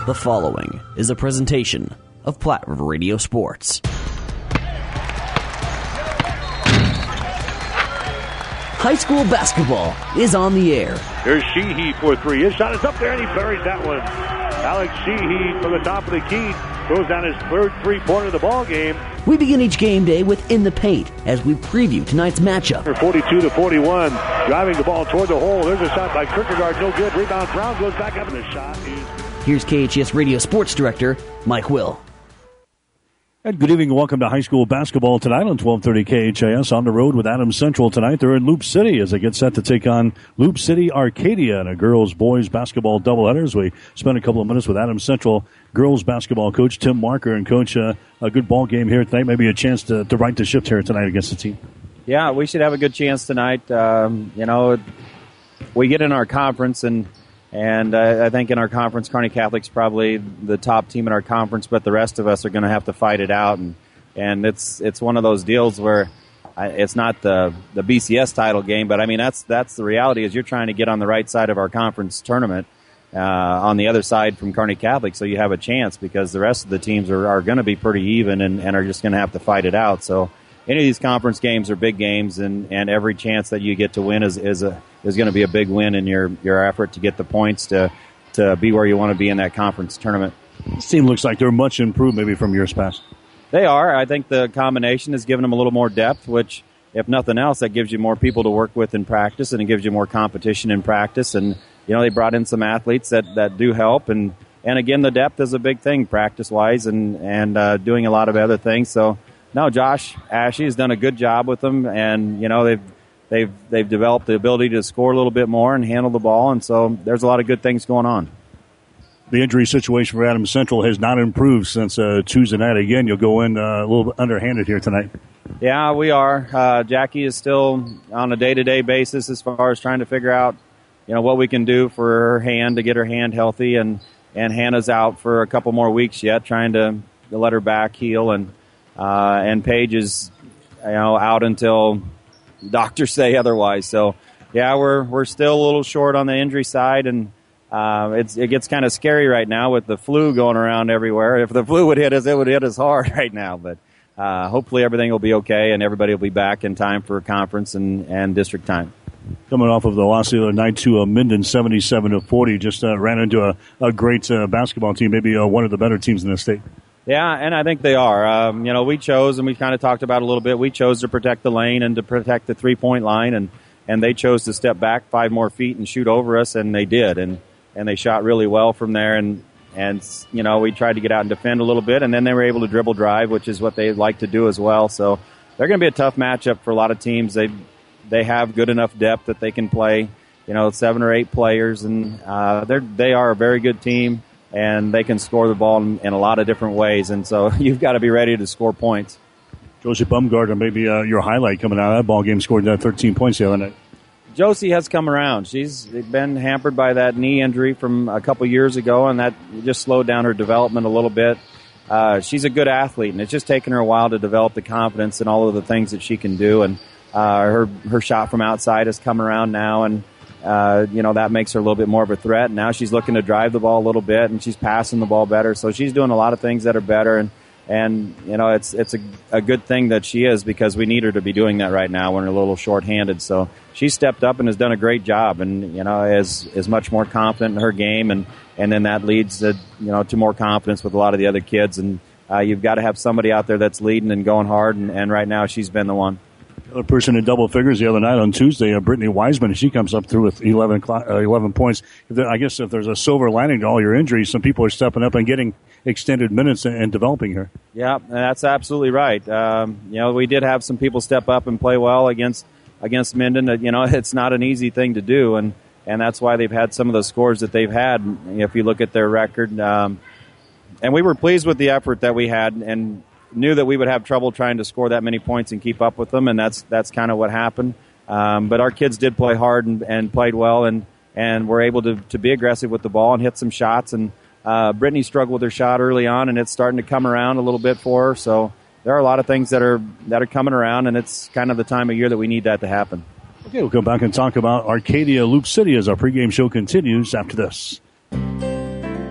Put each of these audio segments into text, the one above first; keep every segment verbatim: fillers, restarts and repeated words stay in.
The following is a presentation of Platte River Radio Sports. High school basketball is on the air. Here's Sheehy for three. His shot is up there, and he buried that one. Alex Sheehy from the top of the key throws down his third three-pointer of the ball game. We begin each game day with In the Paint as we preview tonight's matchup. forty-two to forty-one, driving the ball toward the hole. There's a shot by Kierkegaard, no good. Rebound, Brown goes back up, and the shot is... Here's K H S Radio Sports Director Mike Will. And good evening and welcome to high school basketball tonight on twelve thirty K H A S. On the road with Adams Central tonight. They're in Loop City as they get set to take on Loop City Arcadia in a girls-boys basketball doubleheader. As we spend a couple of minutes with Adams Central girls basketball coach Tim Marker. And, Coach, uh, a good ball game here tonight. Maybe a chance to, to right the ship here tonight against the team. Yeah, we should have a good chance tonight. Um, you know, we get in our conference and And uh, I think in our conference, Kearney Catholic's probably the top team in our conference, but the rest of us are going to have to fight it out. And and it's it's one of those deals where I, it's not the the B C S title game, but I mean that's that's the reality is you're trying to get on the right side of our conference tournament, uh, on the other side from Kearney Catholic, so you have a chance because the rest of the teams are, are going to be pretty even and, and are just going to have to fight it out. So any of these conference games are big games, and, and every chance that you get to win is is a is going to be a big win in your, your effort to get the points to to be where you want to be in that conference tournament. This team looks like they're much improved maybe from years past. They are. I think the combination has given them a little more depth, which, if nothing else, that gives you more people to work with in practice, and it gives you more competition in practice. And, you know, they brought in some athletes that, that do help. And, and, again, the depth is a big thing practice-wise and, and uh, doing a lot of other things. So, no, Josh Ashe has done a good job with them, and, you know, they've They've they've developed the ability to score a little bit more and handle the ball, and so there's a lot of good things going on. The injury situation for Adams Central has not improved since uh, Tuesday night. Again, you'll go in uh, a little bit underhanded here tonight. Yeah, we are. Uh, Jackie is still on a day-to-day basis as far as trying to figure out, you know, what we can do for her hand to get her hand healthy, and, and Hannah's out for a couple more weeks yet, trying to, to let her back heal, and uh, and Paige is, you know, out until doctors say otherwise. So, yeah, we're we're still a little short on the injury side, and uh, it's it gets kind of scary right now with the flu going around everywhere. If the flu would hit us, it would hit us hard right now. But uh, hopefully everything will be okay, and everybody will be back in time for conference and, and district time. Coming off of the loss the other night to uh, Minden, seventy-seven to forty, just uh, ran into a, a great uh, basketball team, maybe uh, one of the better teams in the state. Yeah, and I think they are. Um, you know, we chose, and we kind of talked about it a little bit, we chose to protect the lane and to protect the three-point line, and, and they chose to step back five more feet and shoot over us, and they did. And, and they shot really well from there, and, and, you know, we tried to get out and defend a little bit, and then they were able to dribble drive, which is what they like to do as well. So they're going to be a tough matchup for a lot of teams. They they have good enough depth that they can play, you know, seven or eight players, and uh, they're they are a very good team. And they can score the ball in, in a lot of different ways. And so you've got to be ready to score points. Josie Bumgarner, maybe uh, your highlight coming out of that ball game, scored uh, thirteen points the other night. Josie has come around. She's been hampered by that knee injury from a couple years ago, and that just slowed down her development a little bit. Uh, she's a good athlete, and it's just taken her a while to develop the confidence and all of the things that she can do. And uh, her, her shot from outside has come around now, and Uh, you know, that makes her a little bit more of a threat. Now she's looking to drive the ball a little bit, and she's passing the ball better. So she's doing a lot of things that are better. And, and you know, it's it's a, a good thing that she is, because we need her to be doing that right now when we're a little short-handed. So she stepped up and has done a great job, and, you know, is is much more confident in her game. And, and then that leads to, you know, to more confidence with a lot of the other kids. And uh, you've got to have somebody out there that's leading and going hard, and, and right now she's been the one. Another person in double figures the other night on Tuesday, uh, Brittany Wiseman. She comes up through with eleven, uh, eleven points. If there, I guess if there's a silver lining to all your injuries, some people are stepping up and getting extended minutes and, and developing her. Yeah, that's absolutely right. Um, you know, we did have some people step up and play well against against Minden. You know, it's not an easy thing to do, and, and that's why they've had some of the scores that they've had. If you look at their record, um, and we were pleased with the effort that we had, and knew that we would have trouble trying to score that many points and keep up with them, and that's that's kind of what happened. Um, but our kids did play hard and, and played well, and, and were able to, to be aggressive with the ball and hit some shots. And uh, Brittany struggled with her shot early on, and it's starting to come around a little bit for her. So there are a lot of things that are that are coming around, and it's kind of the time of year that we need that to happen. Okay, we'll come back and talk about Arcadia Loop City as our pregame show continues after this.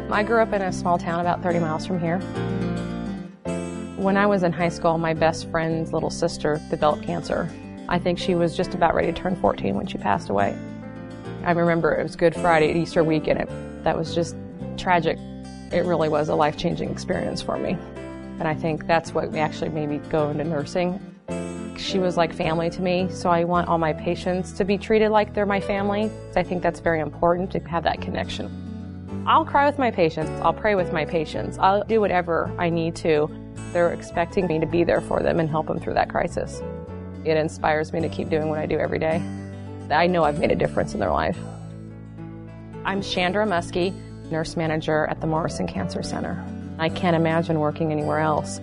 I grew up in a small town about thirty miles from here. When I was in high school, my best friend's little sister developed cancer. I think she was just about ready to turn fourteen when she passed away. I remember it was Good Friday, Easter weekend. It, that was just tragic. It really was a life-changing experience for me. And I think that's what actually made me go into nursing. She was like family to me, so I want all my patients to be treated like they're my family. I think that's very important to have that connection. I'll cry with my patients. I'll pray with my patients. I'll do whatever I need to. They're expecting me to be there for them and help them through that crisis. It inspires me to keep doing what I do every day. I know I've made a difference in their life. I'm Chandra Muskie, nurse manager at the Morrison Cancer Center. I can't imagine working anywhere else.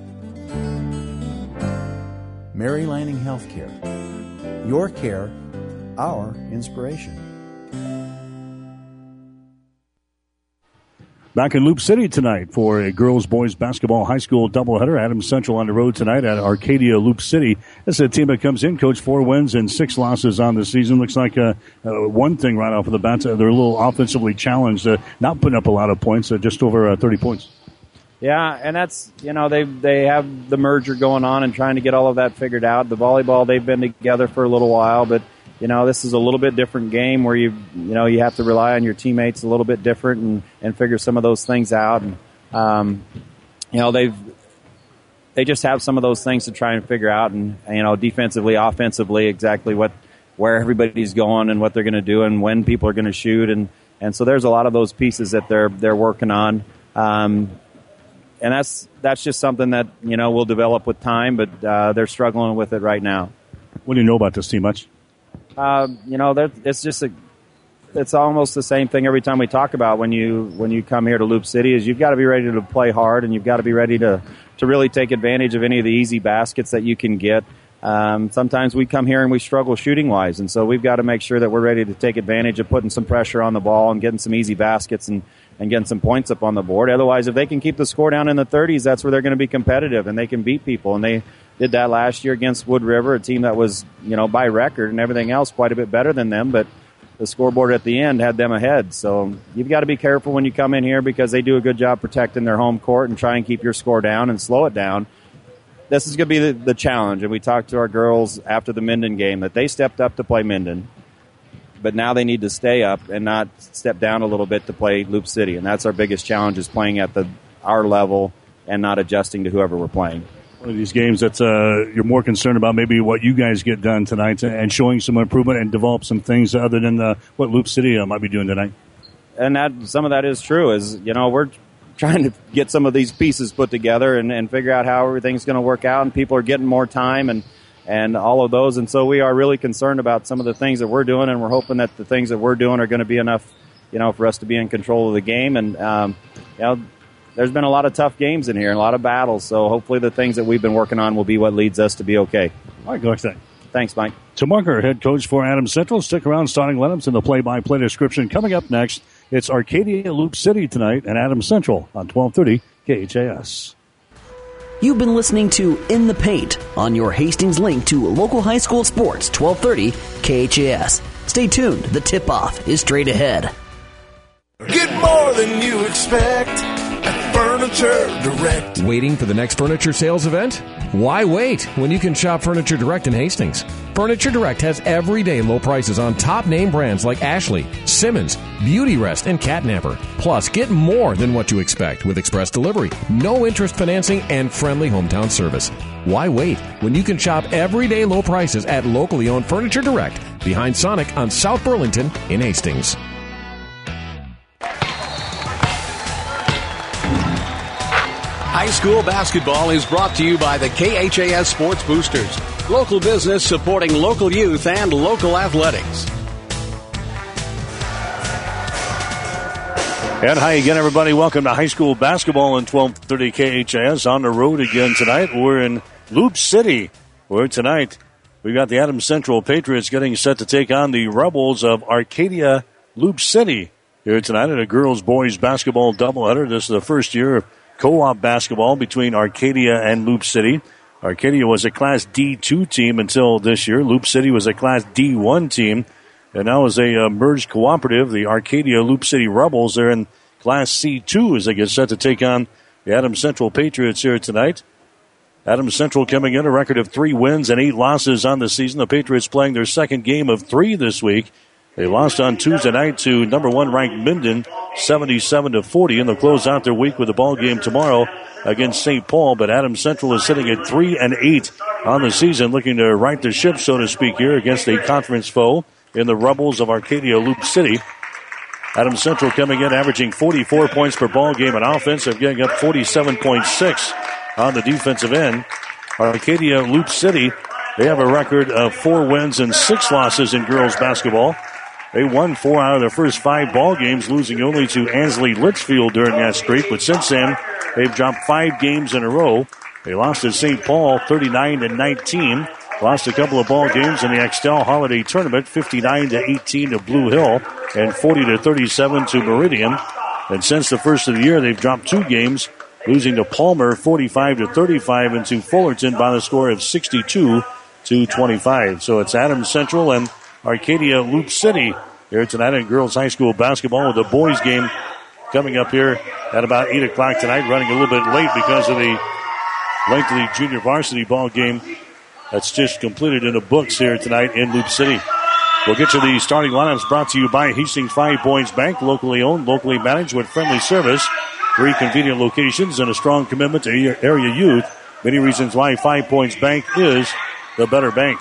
Mary Lanning Healthcare. Your care, our inspiration. Back in Loop City tonight for a girls-boys basketball high school doubleheader. Adams Central on the road tonight at Arcadia Loop City. This is a team that comes in, coach, four wins and six losses on the season. Looks like uh, uh, one thing right off of the bat, uh, they're a little offensively challenged, uh, not putting up a lot of points, uh, just over uh, thirty points. Yeah, and that's, you know, they they have the merger going on and trying to get all of that figured out. The volleyball, they've been together for a little while, but you know, this is a little bit different game where you, you know, you have to rely on your teammates a little bit different and, and figure some of those things out. And, um, you know, they've, they just have some of those things to try and figure out and, you know, defensively, offensively, exactly what, where everybody's going and what they're going to do and when people are going to shoot. And, and so there's a lot of those pieces that they're, they're working on. Um, and that's, that's just something that, you know, will develop with time, but, uh, they're struggling with it right now. What do you know about this team much? Uh, you know, it's just a, it's almost the same thing every time we talk about when you when you come here to Loop City is you've got to be ready to play hard and you've got to be ready to, to really take advantage of any of the easy baskets that you can get. Um, sometimes we come here and we struggle shooting-wise, and so we've got to make sure that we're ready to take advantage of putting some pressure on the ball and getting some easy baskets and, and getting some points up on the board. Otherwise, if they can keep the score down in the thirties, that's where they're going to be competitive and they can beat people. And they did that last year against Wood River, a team that was, you know, by record and everything else quite a bit better than them, but the scoreboard at the end had them ahead. So you've got to be careful when you come in here because they do a good job protecting their home court and try and keep your score down and slow it down. This is going to be the, the challenge, and we talked to our girls after the Minden game that they stepped up to play Minden, but now they need to stay up and not step down a little bit to play Loop City, and that's our biggest challenge is playing at the our level and not adjusting to whoever we're playing. One of these games that uh, you're more concerned about maybe what you guys get done tonight and showing some improvement and develop some things other than uh, what Loop City uh, might be doing tonight. And that some of that is true. Is you know we're trying to get some of these pieces put together and, and figure out how everything's going to work out, and people are getting more time and and all of those. And so we are really concerned about some of the things that we're doing, and we're hoping that the things that we're doing are going to be enough, you know, for us to be in control of the game. And um, you know. There's been a lot of tough games in here and a lot of battles, so hopefully the things that we've been working on will be what leads us to be okay. All right, good luck. Thanks, Mike. Tim Marker, head coach for Adams Central. Stick around, starting lineups in the play-by-play description. Coming up next, it's Arcadia Loop City tonight and Adams Central on twelve thirty K H A S. You've been listening to In the Paint on your Hastings link to local high school sports, twelve thirty K H A S. Stay tuned. The tip-off is straight ahead. Get more than you expect at Furniture Direct. Waiting for the next furniture sales event? Why wait when you can shop Furniture Direct in Hastings? Furniture Direct has everyday low prices on top name brands like Ashley, Simmons, Beauty Rest, and Catnapper. Plus, get more than what you expect with express delivery, no interest financing, and friendly hometown service. Why wait when you can shop everyday low prices at locally owned Furniture Direct behind Sonic on South Burlington in Hastings? High school basketball is brought to you by the K H A S Sports Boosters. Local business supporting local youth and local athletics. And hi again, everybody. Welcome to high school basketball in twelve thirty K H A S. On the road again tonight. We're in Loop City, where tonight we've got the Adams Central Patriots getting set to take on the Rebels of Arcadia Loop City here tonight at a girls-boys basketball doubleheader. This is the first year of co-op basketball between Arcadia and Loop City. Arcadia was a Class D two team until this year. Loop City was a Class D one team. And now as a uh, merged cooperative, the Arcadia Loop City Rebels, they're in Class C two as they get set to take on the Adams Central Patriots here tonight. Adams Central coming in a record of three wins and eight losses on the season. The Patriots playing their second game of three this week. They lost on Tuesday night to number one ranked Minden, seventy-seven to forty, and they'll close out their week with a ball game tomorrow against Saint Paul. But Adams Central is sitting at three and eight on the season, looking to right the ship, so to speak, here against a conference foe in the Rebels of Arcadia Loop City. Adams Central coming in, averaging forty-four points per ball game on offense. They're getting up forty-seven point six on the defensive end. Arcadia Loop City, they have a record of four wins and six losses in girls basketball. They won four out of their first five ball games, losing only to Ansley Litchfield during that streak. But since then, they've dropped five games in a row. They lost to Saint Paul thirty-nine to nineteen. Lost a couple of ball games in the Axtell Holiday Tournament, fifty-nine to eighteen to Blue Hill and forty to thirty-seven to Meridian. And since the first of the year, they've dropped two games, losing to Palmer forty-five to thirty-five and to Fullerton by the score of sixty-two to twenty-five. So it's Adams Central and Arcadia Loop City here tonight in girls high school basketball, with the boys game coming up here at about eight o'clock tonight, running a little bit late because of the length of the junior varsity ball game that's just completed in the books here tonight in Loop City. We'll get to the starting lineups brought to you by Hastings Five Points Bank, locally owned, locally managed with friendly service, three convenient locations, and a strong commitment to area youth. Many reasons why Five Points Bank is the better bank.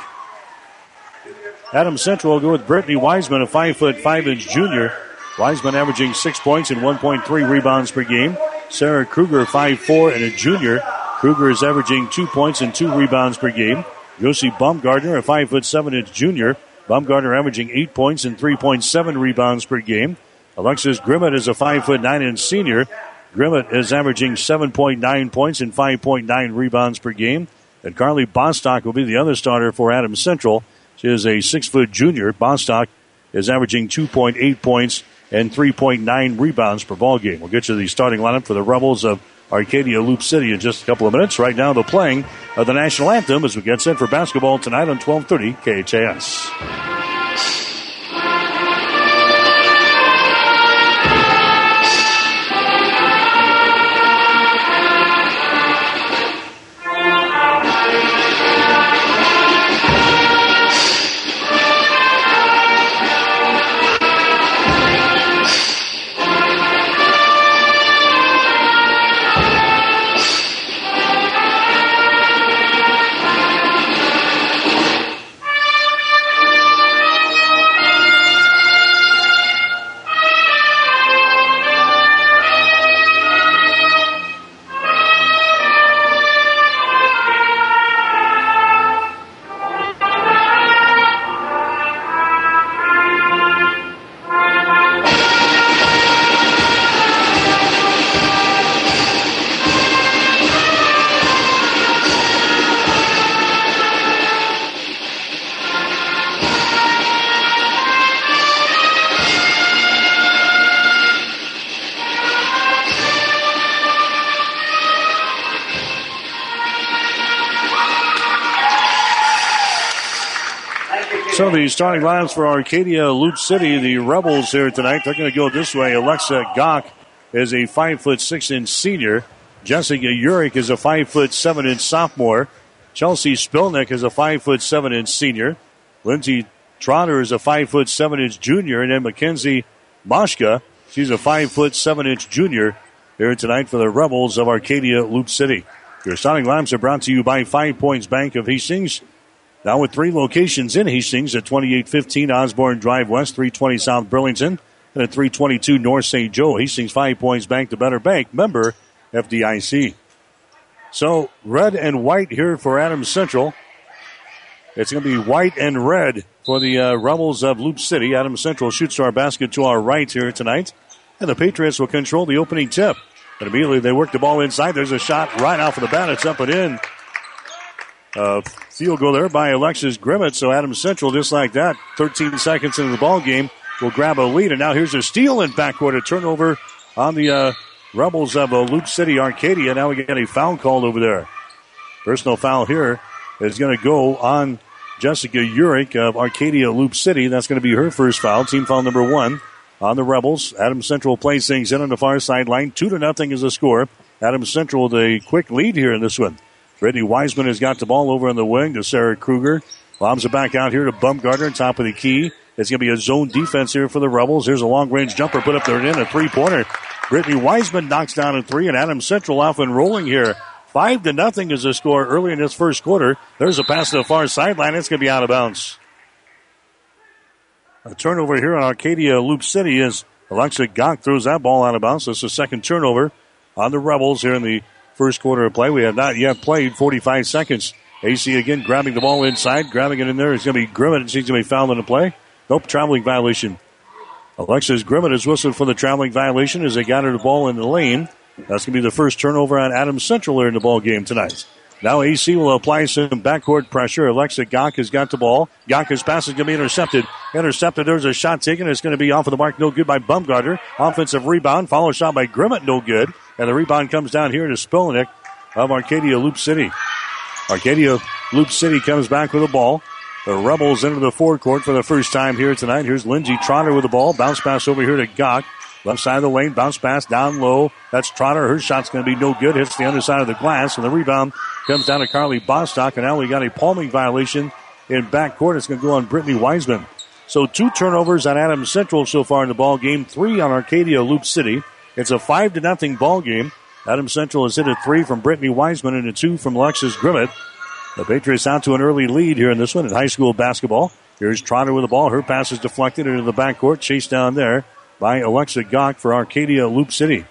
Adams Central will go with Brittany Wiseman, a five foot five inch junior. Wiseman averaging six points and one point three rebounds per game. Sarah Kruger, five foot four and a junior. Kruger is averaging two points and two rebounds per game. Josie Baumgartner, a five foot seven inch junior. Baumgartner averaging eight points and three point seven rebounds per game. Alexis Grimmett is a five foot nine inch senior. Grimmett is averaging seven point nine points and five point nine rebounds per game. And Carly Bostock will be the other starter for Adams Central. She is a six foot junior. Bostock is averaging two point eight points and three point nine rebounds per ball game. We'll get you the starting lineup for the Rebels of Arcadia Loop City in just a couple of minutes. Right now, the playing of the national anthem as we get set for basketball tonight on twelve thirty K H A S. So the starting lineups for Arcadia Loop City, the Rebels here tonight, they're going to go this way. Alexa Gach is a five foot six inch senior. Jessica Urich is a five foot seven inch sophomore. Chelsea Spilnick is a five foot seven inch senior. Lindsay Trotter is a five foot seven inch junior, and then Mackenzie Moshka, she's a five foot seven inch junior here tonight for the Rebels of Arcadia Loop City. Your starting lineups are brought to you by Five Points Bank of Hastings. Now with three locations in Hastings at twenty-eight fifteen Osborne Drive West, three twenty South Burlington, and at three twenty-two North Saint Joe. Hastings Five Points Bank, the better bank, member F D I C. So red and white here for Adams Central. It's going to be white and red for the uh, Rebels of Loop City. Adams Central shoots our basket to our right here tonight, and the Patriots will control the opening tip. And immediately they work the ball inside. There's a shot right off of the bat. It's up and in. Uh, field goal there by Alexis Grimmett. So Adams Central, just like that, thirteen seconds into the ball game, will grab a lead. And now here's a steal in backcourt, a turnover on the uh, Rebels of uh, Loop City Arcadia. Now we get a foul called over there. Personal foul here is going to go on Jessica Urich of Arcadia Loop City. That's going to be her first foul, team foul number one. on the Rebels. Adams Central plays things in on the far sideline. Two to nothing is the score. Adams Central with a quick lead here in this one. Brittany Wiseman has got the ball over on the wing to Sarah Kruger. Lobs it back out here to Bumgarner, top of the key. It's going to be a zone defense here for the Rebels. Here's a long-range jumper put up there and in, a three-pointer. Brittany Wiseman knocks down a three, and Adams Central off and rolling here. Five to nothing is the score early in this first quarter. There's a pass to the far sideline. It's going to be out of bounds. A turnover here on Arcadia Loop City as Alexa Gok throws that ball out of bounds. That's the second turnover on the Rebels here in the first quarter of play. We have not yet played forty-five seconds. A C again grabbing the ball inside, grabbing it in there. It's going to be Grimmett. She's going to be fouled in the play. Nope, traveling violation. Alexis Grimmett is whistled for the traveling violation as they got her the ball in the lane. That's going to be the first turnover on Adams Central here in the ball game tonight. Now A C will apply some backcourt pressure. Alexa Gok has got the ball. Gok's pass is going to be intercepted. Intercepted. There's a shot taken. It's going to be off of the mark. No good by Bumgarner. Offensive rebound. Follow shot by Grimmett. No good. And the rebound comes down here to Spilnick of Arcadia Loop City. Arcadia Loop City comes back with the ball. The Rebels into the forecourt for the first time here tonight. Here's Lindsey Trotter with the ball. Bounce pass over here to Gok. Left side of the lane. Bounce pass down low. That's Trotter. Her shot's going to be no good. Hits the underside of the glass. And the rebound comes down to Carly Bostock. And now we got a palming violation in backcourt. It's going to go on Brittany Wiseman. So two turnovers on Adams Central so far in the ball game. Three on Arcadia Loop City. It's a five to nothing ball game. Adams Central has hit a three from Brittany Wiseman and a two from Alexis Grimmett. The Patriots out to an early lead here in this one in high school basketball. Here's Trotter with the ball. Her pass is deflected into the backcourt. Chased down there by Alexa Gok for Arcadia Loop City.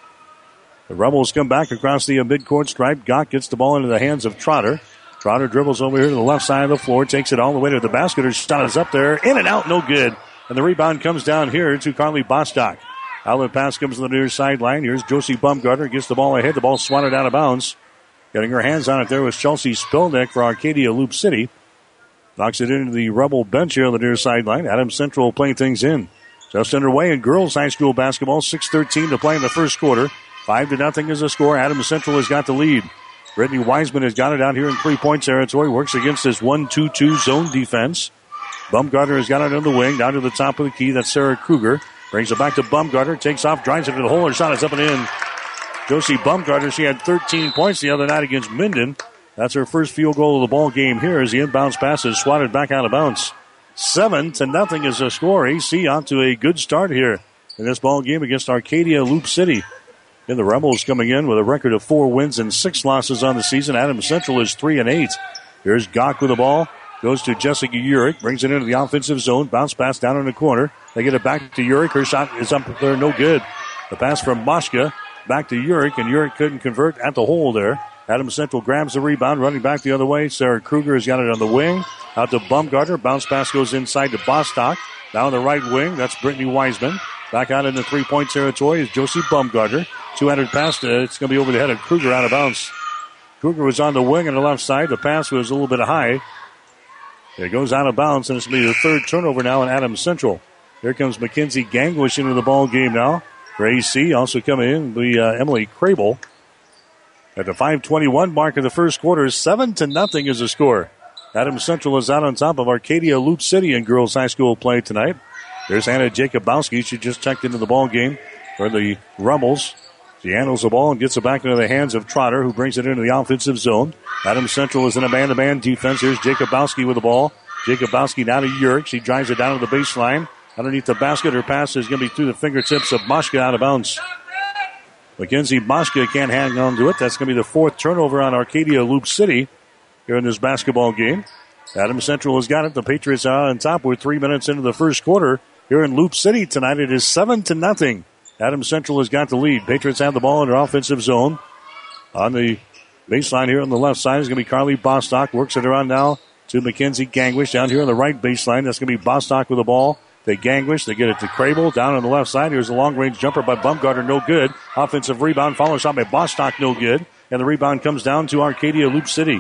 The Rebels come back across the midcourt stripe. Gok gets the ball into the hands of Trotter. Trotter dribbles over here to the left side of the floor. Takes it all the way to the basket. Her shot is up there. In and out. No good. And the rebound comes down here to Carly Bostock. Outlet pass comes to the near sideline. Here's Josie Bumgarner. Gets the ball ahead. The ball swatted out of bounds. Getting her hands on it there was Chelsea Spilnick for Arcadia Loop City. Knocks it into the Rebel bench here on the near sideline. Adams Central playing things in. Just underway in girls high school basketball. six thirteen to play in the first quarter. Five to nothing is the score. Adams Central has got the lead. Brittany Wiseman has got it out here in three-point territory. Works against this one two two zone defense. Bumgarner has got it on the wing. Down to the top of the key. That's Sarah Kruger. Brings it back to Bumgarner. Takes off. Drives it to the hole. Her shot is up and in. Josie Bumgarner, she had thirteen points the other night against Minden. That's her first field goal of the ball game here as the inbounds pass is swatted back out of bounds. Seven to nothing is the score. A C on to a good start here in this ball game against Arcadia Loop City. And the Rebels coming in with a record of four wins and six losses on the season. Adams Central is three and eight. Here's Gok with the ball. Goes to Jessica Urich. Brings it into the offensive zone. Bounce pass down in the corner. They get it back to Urich. Her shot is up there. No good. The pass from Moshka back to Urich, and Urich couldn't convert at the hole there. Adams Central grabs the rebound, running back the other way. Sarah Kruger has got it on the wing. Out to Bumgarner. Bounce pass goes inside to Bostock. Down the right wing, that's Brittany Wiseman. Back out in the three-point territory is Josie Bumgarner. two-handed pass, uh, it's going to be over the head of Kruger out of bounds. Kruger was on the wing on the left side. The pass was a little bit high. It goes out of bounds, and it's going to be the third turnover now in Adams Central. Here comes Mackenzie Gangwish into the ball game now. For A C, also coming in, the uh, Emily Crable. At the five twenty-one mark of the first quarter, seven to nothing is the score. Adams Central is out on top of Arcadia Loop City in girls high school play tonight. There's Anna Jacobowski. She just checked into the ball game for the Rebels. She handles the ball and gets it back into the hands of Trotter, who brings it into the offensive zone. Adams Central is in a man-to-man defense. Here's Jacobowski with the ball. Jacobowski now to Urich. She drives it down to the baseline. Underneath the basket, her pass is going to be through the fingertips of Moshka out of bounds. Mackenzie Moshka can't hang on to it. That's going to be the fourth turnover on Arcadia Loop City here in this basketball game. Adams Central has got it. The Patriots are on top. We're three minutes into the first quarter here in Loop City tonight. It is seven to nothing. Adams Central has got the lead. Patriots have the ball in their offensive zone. On the baseline here on the left side is going to be Carly Bostock. Works it around now to Mackenzie Gangwish. Down here on the right baseline, that's going to be Bostock with the ball. They Gangwish. They get it to Crable. Down on the left side, here's a long-range jumper by Bumgarner. No good. Offensive rebound. Follow shot by Bostock. No good. And the rebound comes down to Arcadia Loop City.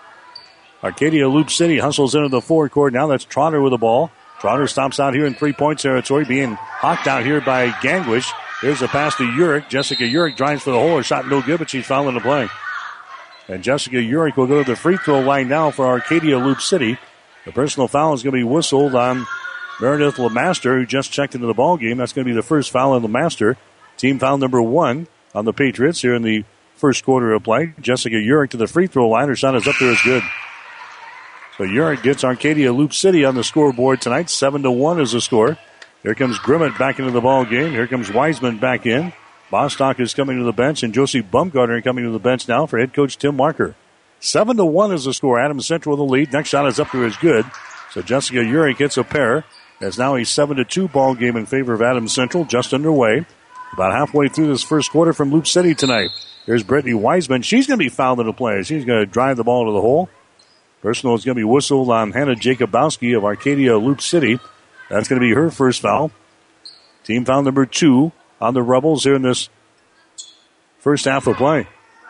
Arcadia Loop City hustles into the forward court. Now that's Trotter with the ball. Trotter stops out here in three-point territory, being hawked out here by Gangwish. Here's a pass to Urich. Jessica Urich drives for the hole. Her shot no good, but she's fouling the play. And Jessica Urich will go to the free throw line now for Arcadia Loop City. The personal foul is going to be whistled on Meredith LeMaster, who just checked into the ball game. That's going to be the first foul on LeMaster. Team foul number one on the Patriots here in the first quarter of play. Jessica Urick to the free throw line. Her shot is up there, is good. So Urick gets Arcadia Loop City on the scoreboard tonight. Seven to one is the score. Here comes Grimmett back into the ball game. Here comes Wiseman back in. Bostock is coming to the bench, and Josie Bumgarner coming to the bench now for head coach Tim Marker. Seven to one is the score. Adams Central with the lead. Next shot is up there, is good. So Jessica Urick hits a pair. It's now a seven to two ball game in favor of Adams Central, just underway. About halfway through this first quarter from Loop City tonight. Here's Brittany Wiseman. She's going to be fouled into play. She's going to drive the ball to the hole. Personal is going to be whistled on Hannah Jacobowski of Arcadia Loop City. That's going to be her first foul. Team foul number two on the Rebels here in this first half of play.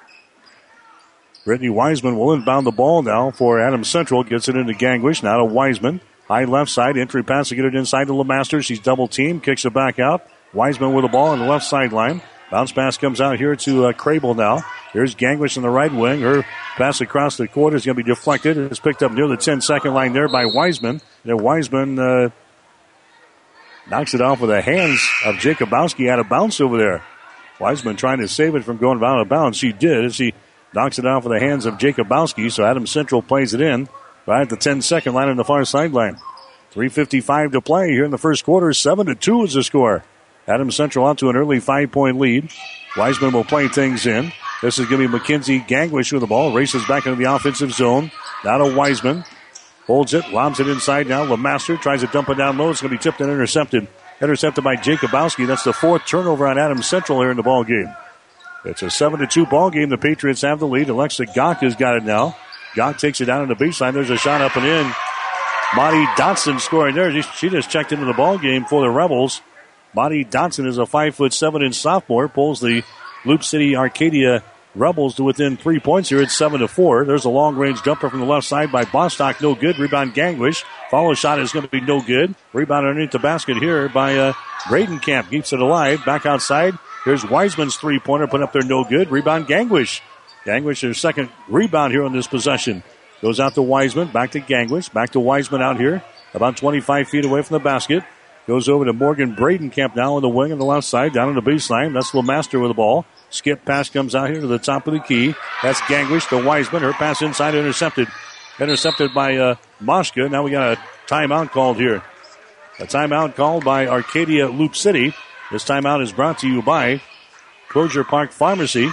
Brittany Wiseman will inbound the ball now for Adams Central. Gets it into Gangwish. Now to Wiseman. High left side. Entry pass to get it inside to LeMaster. She's double teamed. Kicks it back out. Wiseman with the ball on the left sideline. Bounce pass comes out here to uh, Crable now. Here's Gangwish in the right wing. Her pass across the court is going to be deflected. It's picked up near the ten-second line there by Wiseman. And Wiseman uh, knocks it off with the hands of Jacobowski out of bounds over there. Wiseman trying to save it from going out of bounds. She did as she knocks it off with the hands of Jacobowski. So Adams Central plays it in right at the ten-second line on the far sideline. three fifty-five to play here in the first quarter. seven to two is the score. Adams Central out to an early five-point lead. Wiseman will play things in. This is going to be Mackenzie Gangwish with the ball. Races back into the offensive zone. Now to Wiseman. Holds it. Lobs it inside now. LeMaster tries to dump it down low. It's going to be tipped and intercepted. Intercepted by Jacobowski. That's the fourth turnover on Adams Central here in the ball game. It's a seven to two ball game. The Patriots have the lead. Alexa Gach has got it now. Gach takes it down in the baseline. There's a shot up and in. Monty Dotson scoring there. She just checked into the ball game for the Rebels. Monty Dotson is a five foot seven inch sophomore. Pulls the Loop City Arcadia Rebels to within three points here. It's seven to four. There's a long range jumper from the left side by Bostock. No good. Rebound Gangwish. Follow shot is going to be no good. Rebound underneath the basket here by uh, Bradenkamp. Keeps it alive. Back outside. Here's Wiseman's three pointer. Put up there. No good. Rebound Gangwish. Gangwish, their second rebound here on this possession. Goes out to Wiseman. Back to Gangwish. Back to Wiseman out here. About twenty-five feet away from the basket. Goes over to Morgan Bradenkamp now on the wing on the left side, down on the baseline. That's LeMaster with the ball. Skip pass comes out here to the top of the key. That's Gangwish to Wiseman. Her pass inside intercepted. Intercepted by uh, Moshka. Now we got a timeout called here. A timeout called by Arcadia Loop City. This timeout is brought to you by Crozier Park Pharmacy.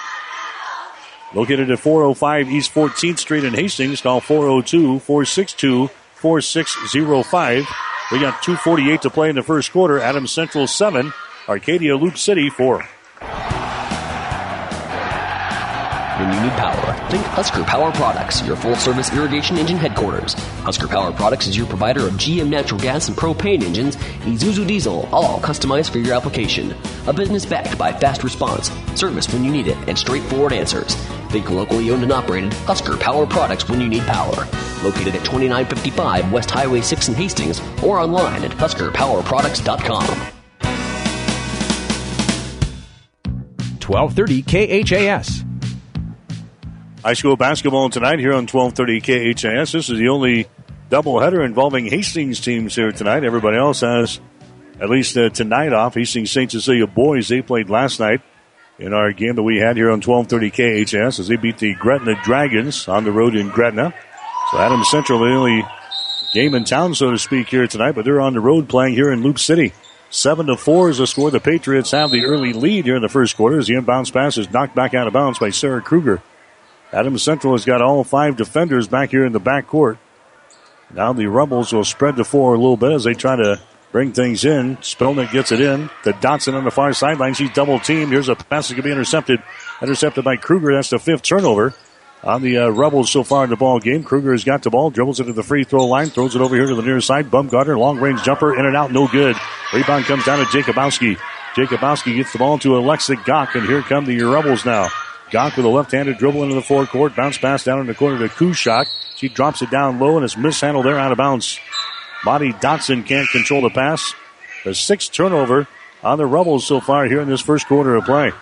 Located at four oh five East fourteenth Street in Hastings. Call four oh two, four six two, four six oh five. We got two forty-eight to play in the first quarter. Adams Central seven, Arcadia Loop City four. When you need power, think Husker Power Products, your full-service irrigation engine headquarters. Husker Power Products is your provider of G M natural gas and propane engines, Isuzu diesel, all customized for your application. A business backed by fast response, service when you need it, and straightforward answers. Think locally owned and operated Husker Power Products when you need power. Located at twenty-nine fifty-five West Highway six in Hastings or online at husker power products dot com. twelve thirty K H A S. High school basketball tonight here on twelve thirty K H A S. This is the only doubleheader involving Hastings teams here tonight. Everybody else has at least uh, tonight off. Hastings Saint Cecilia boys, they played last night in our game that we had here on twelve thirty K H A S as they beat the Gretna Dragons on the road in Gretna. So Adams Central, the only game in town, so to speak, here tonight, but they're on the road playing here in Loop City. Seven to four is the score. The Patriots have the early lead here in the first quarter as the inbounds pass is knocked back out of bounds by Sarah Kruger. Adams Central has got all five defenders back here in the backcourt. Now the Rebels will spread the floor a little bit as they try to bring things in. Spelnick gets it in to Dotson on the far sideline. She's double teamed. Here's a pass that can be intercepted. Intercepted by Kruger. That's the fifth turnover on the uh, Rebels so far in the ball game. Kruger has got the ball, dribbles it to the free throw line, throws it over here to the near side. Bumgarner, long range jumper, in and out, no good. Rebound comes down to Jacobowski. Jacobowski gets the ball to Alexa Gach, and here come the Rebels now. Gach with a left-handed dribble into the forecourt, bounce pass down in the corner to Kushak. She drops it down low, and it's mishandled there out of bounds. Monty Dotson can't control the pass. The sixth turnover on the Rebels so far here in this first quarter of play.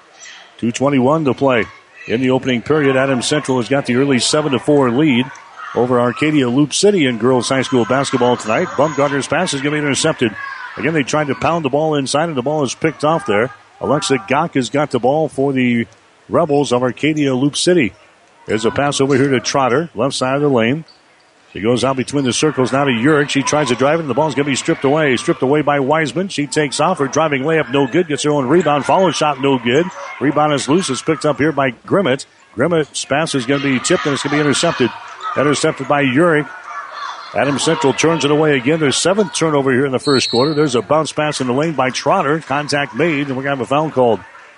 two twenty-one to play. In the opening period, Adams Central has got the early seven to four lead. over Arcadia Loop City in girls high school basketball tonight. Bumgarner's pass is going to be intercepted. Again, they tried to pound the ball inside, and the ball is picked off there. Alexa Gach has got the ball for the Rebels of Arcadia Loop City. There's a pass over here to Trotter, left side of the lane. She goes out between the circles now to Urick. She tries to drive it, and the ball's going to be stripped away. Stripped away by Wiseman. She takes off. Her driving layup, no good. Gets her own rebound. Follow shot, no good. Rebound is loose. It's picked up here by Grimmett. Grimmett's pass is going to be tipped, and it's going to be intercepted. Intercepted by Urick. Adams Central turns it away again. There's seventh turnover here in the first quarter. There's a bounce pass in the lane by Trotter. Contact made, and we're going to have a foul called.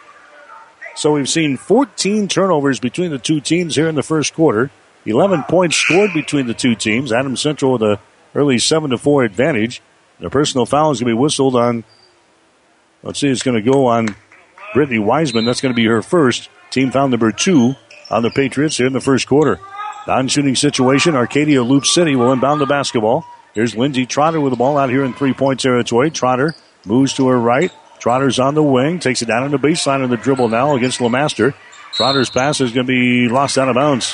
So we've seen fourteen turnovers between the two teams here in the first quarter. eleven points scored between the two teams. Adams Central with an early seven to four advantage. And a personal foul is going to be whistled on, let's see, it's going to go on Brittany Wiseman. That's going to be her first. Team foul number two on the Patriots here in the first quarter. Non-shooting situation. Arcadia Loop City will inbound the basketball. Here's Lindsey Trotter with the ball out here in three-point territory. Trotter moves to her right. Trotter's on the wing. Takes it down on the baseline on the dribble now against LeMaster. Trotter's pass is going to be lost out of bounds.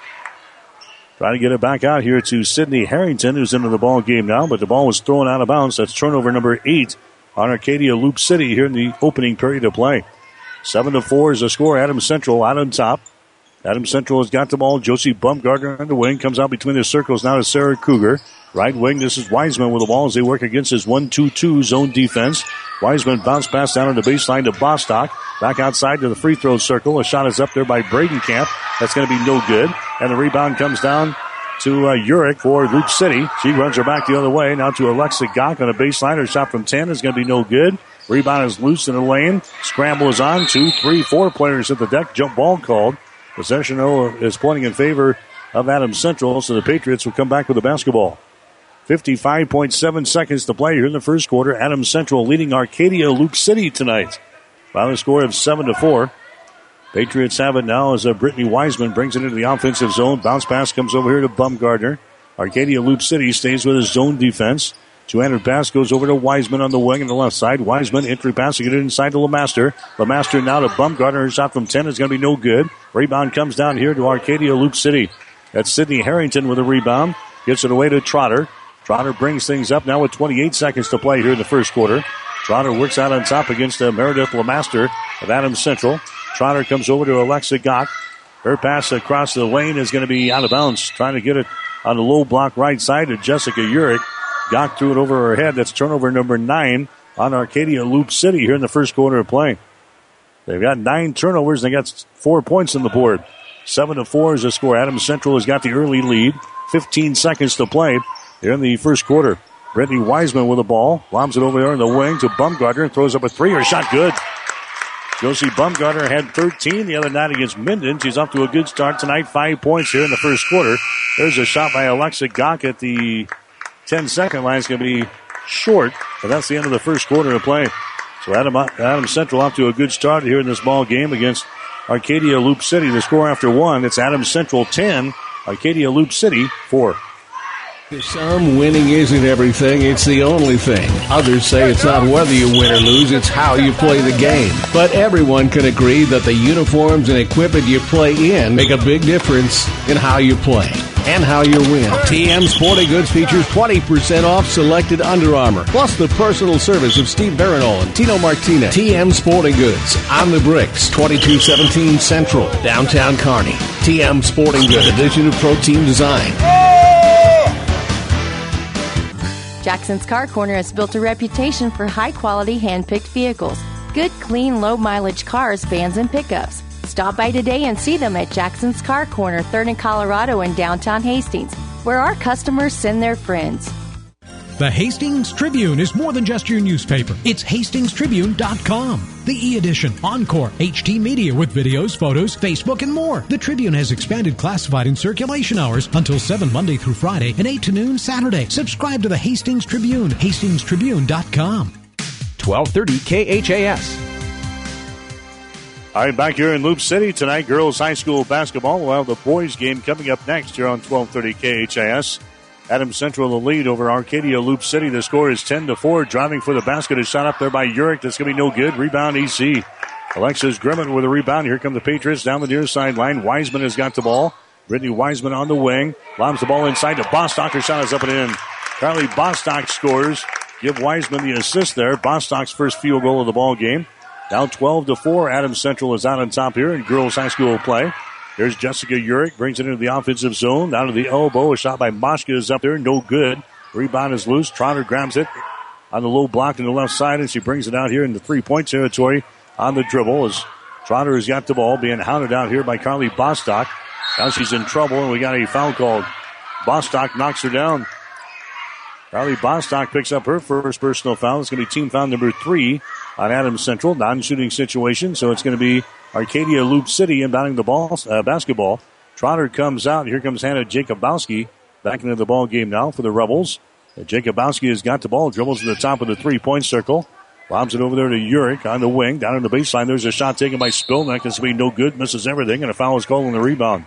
Trying to get it back out here to Sydney Harrington, who's into the ball game now, but the ball was thrown out of bounds. That's turnover number eight on Arcadia Loop City here in the opening period of play. Seven to four is the score. Adams Central out on top. Adams Central has got the ball. Josie Bumgarner on the wing. Comes out between the circles now to Sarah Cougar. Right wing, this is Wiseman with the ball as they work against his one two two zone defense. Wiseman bounce pass down on the baseline to Bostock. Back outside to the free throw circle. A shot is up there by Bradenkamp. That's going to be no good. And the rebound comes down to uh, Urick for Loop City. She runs her back the other way. Now to Alexa Gach on the baseline. Her shot from ten is going to be no good. Rebound is loose in the lane. Scramble is on. Two, three, four players at the deck. Jump ball called. Possession is pointing in favor of Adams Central, so the Patriots will come back with the basketball. fifty-five point seven seconds to play here in the first quarter. Adams Central leading Arcadia Loop City tonight by the score of seven to four. Patriots have it now as uh, Brittany Wiseman brings it into the offensive zone. Bounce pass comes over here to Bumgarner. Arcadia Loop City stays with his zone defense. Two-handed pass goes over to Wiseman on the wing on the left side. Wiseman, entry pass to get it inside to LeMaster. LeMaster now to Bumgarner. Her shot from ten is going to be no good. Rebound comes down here to Arcadia Loop City. That's Sydney Harrington with a rebound. Gets it away to Trotter. Trotter brings things up now with twenty-eight seconds to play here in the first quarter. Trotter works out on top against uh, Meredith LeMaster of Adams Central. Trotter comes over to Alexa Gach. Her pass across the lane is going to be out of bounds. Trying to get it on the low block right side to Jessica Urick. Gach threw it over her head. That's turnover number nine on Arcadia Loop City here in the first quarter of play. They've got nine turnovers. They got four points on the board. Seven to four is the score. Adams Central has got the early lead. Fifteen seconds to play here in the first quarter. Brittany Wiseman with the ball. Lobs it over there in the wing to Bumgarner. Throws up a three. Her shot good. Josie Bumgarner had thirteen the other night against Minden. She's off to a good start tonight. Five points here in the first quarter. There's a shot by Alexa Gach at the ten-second line. Is going to be short, but that's the end of the first quarter of play. So Adam, Adam Central off to a good start here in this ball game against Arcadia Loop City. The score after one, it's Adams Central ten, Arcadia Loop City four. For some, winning isn't everything, it's the only thing. Others say it's not whether you win or lose, it's how you play the game. But everyone can agree that the uniforms and equipment you play in make a big difference in how you play and how you win. T M Sporting Goods features twenty percent off selected Under Armour, plus the personal service of Steve Barinol and Tino Martinez. T M Sporting Goods, on the bricks, twenty-two seventeen Central, downtown Kearney. T M Sporting Goods, division of Pro Team Design. Jackson's Car Corner has built a reputation for high-quality hand-picked vehicles. Good, clean, low-mileage cars, vans, and pickups. Stop by today and see them at Jackson's Car Corner, third and Colorado in downtown Hastings, where our customers send their friends. The Hastings Tribune is more than just your newspaper. It's hastings tribune dot com. The e-edition, Encore, H D Media with videos, photos, Facebook, and more. The Tribune has expanded classified and circulation hours until seven Monday through Friday and eight to noon Saturday. Subscribe to the Hastings Tribune, hastings tribune dot com. twelve thirty K H A S. All right, back here in Loop City tonight, girls high school basketball. We'll have the boys game coming up next here on twelve thirty K H A S. Adams Central the lead over Arcadia Loop City. The score is ten to four. Driving for the basket is shot up there by Urick. That's going to be no good. Rebound E C. Alexis Grimmett with a rebound. Here come the Patriots down the near sideline. Wiseman has got the ball. Brittany Wiseman on the wing. Lobs the ball inside to Bostock. Her shot is up and in. Carly Bostock scores. Give Wiseman the assist there. Bostock's first field goal of the ball game. Now twelve to four. Adams Central is out on top here in girls high school play. There's Jessica Urich. Brings it into the offensive zone. Down to the elbow. A shot by Moshka is up there. No good. Rebound is loose. Trotter grabs it on the low block on the left side, and she brings it out here in the three-point territory on the dribble as Trotter has got the ball, being hounded out here by Carly Bostock. Now she's in trouble, and we got a foul called. Bostock knocks her down. Carly Bostock picks up her first personal foul. It's going to be team foul number three on Adams Central. Non-shooting situation, so it's going to be Arcadia Loop City inbounding the ball, uh, basketball. Trotter comes out. Here comes Hannah Jacobowski back into the ball game now for the Rebels. Jacobowski has got the ball, dribbles to the top of the three-point circle. Lobs it over there to Urich on the wing. Down in the baseline, there's a shot taken by Spilnick. This will be no good, misses everything, and a foul is called on the rebound.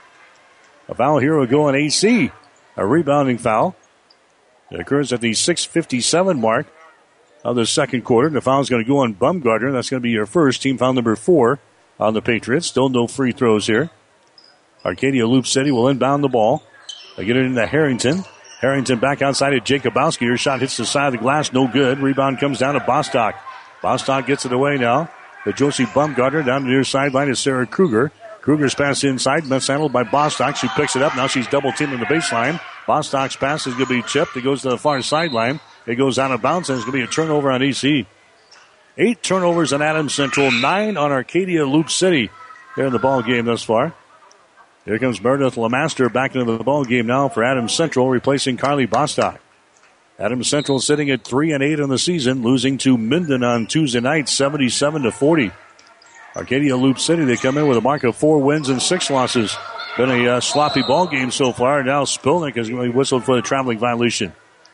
A foul here will go on A C. A rebounding foul. It occurs at the six fifty-seven mark of the second quarter. And the foul is going to go on Bumgarner. That's going to be your first, team foul number four on the Patriots. Still no free throws here. Arcadia Loop City will inbound the ball. They get it into Harrington. Harrington back outside of Jacobowski. Her shot hits the side of the glass. No good. Rebound comes down to Bostock. Bostock gets it away now. The Josie Bumgarner down the near sideline is Sarah Kruger. Kruger's pass inside. Mishandled by Bostock. She picks it up. Now she's double teaming the baseline. Bostock's pass is going to be chipped. It goes to the far sideline. It goes out of bounds, and it's going to be a turnover on E C. Eight turnovers on Adams Central. Nine on Arcadia Loop City. They're in the ball game thus far. Here comes Meredith Lamaster back into the ball game now for Adams Central, replacing Carly Bostock. Adams Central sitting at three and eight on the season, losing to Minden on Tuesday night, seventy-seven to forty. Arcadia Loop City, they come in with a mark of four wins and six losses. Been a uh, sloppy ball game so far. Now Spilnick is going to be whistled for the traveling violation.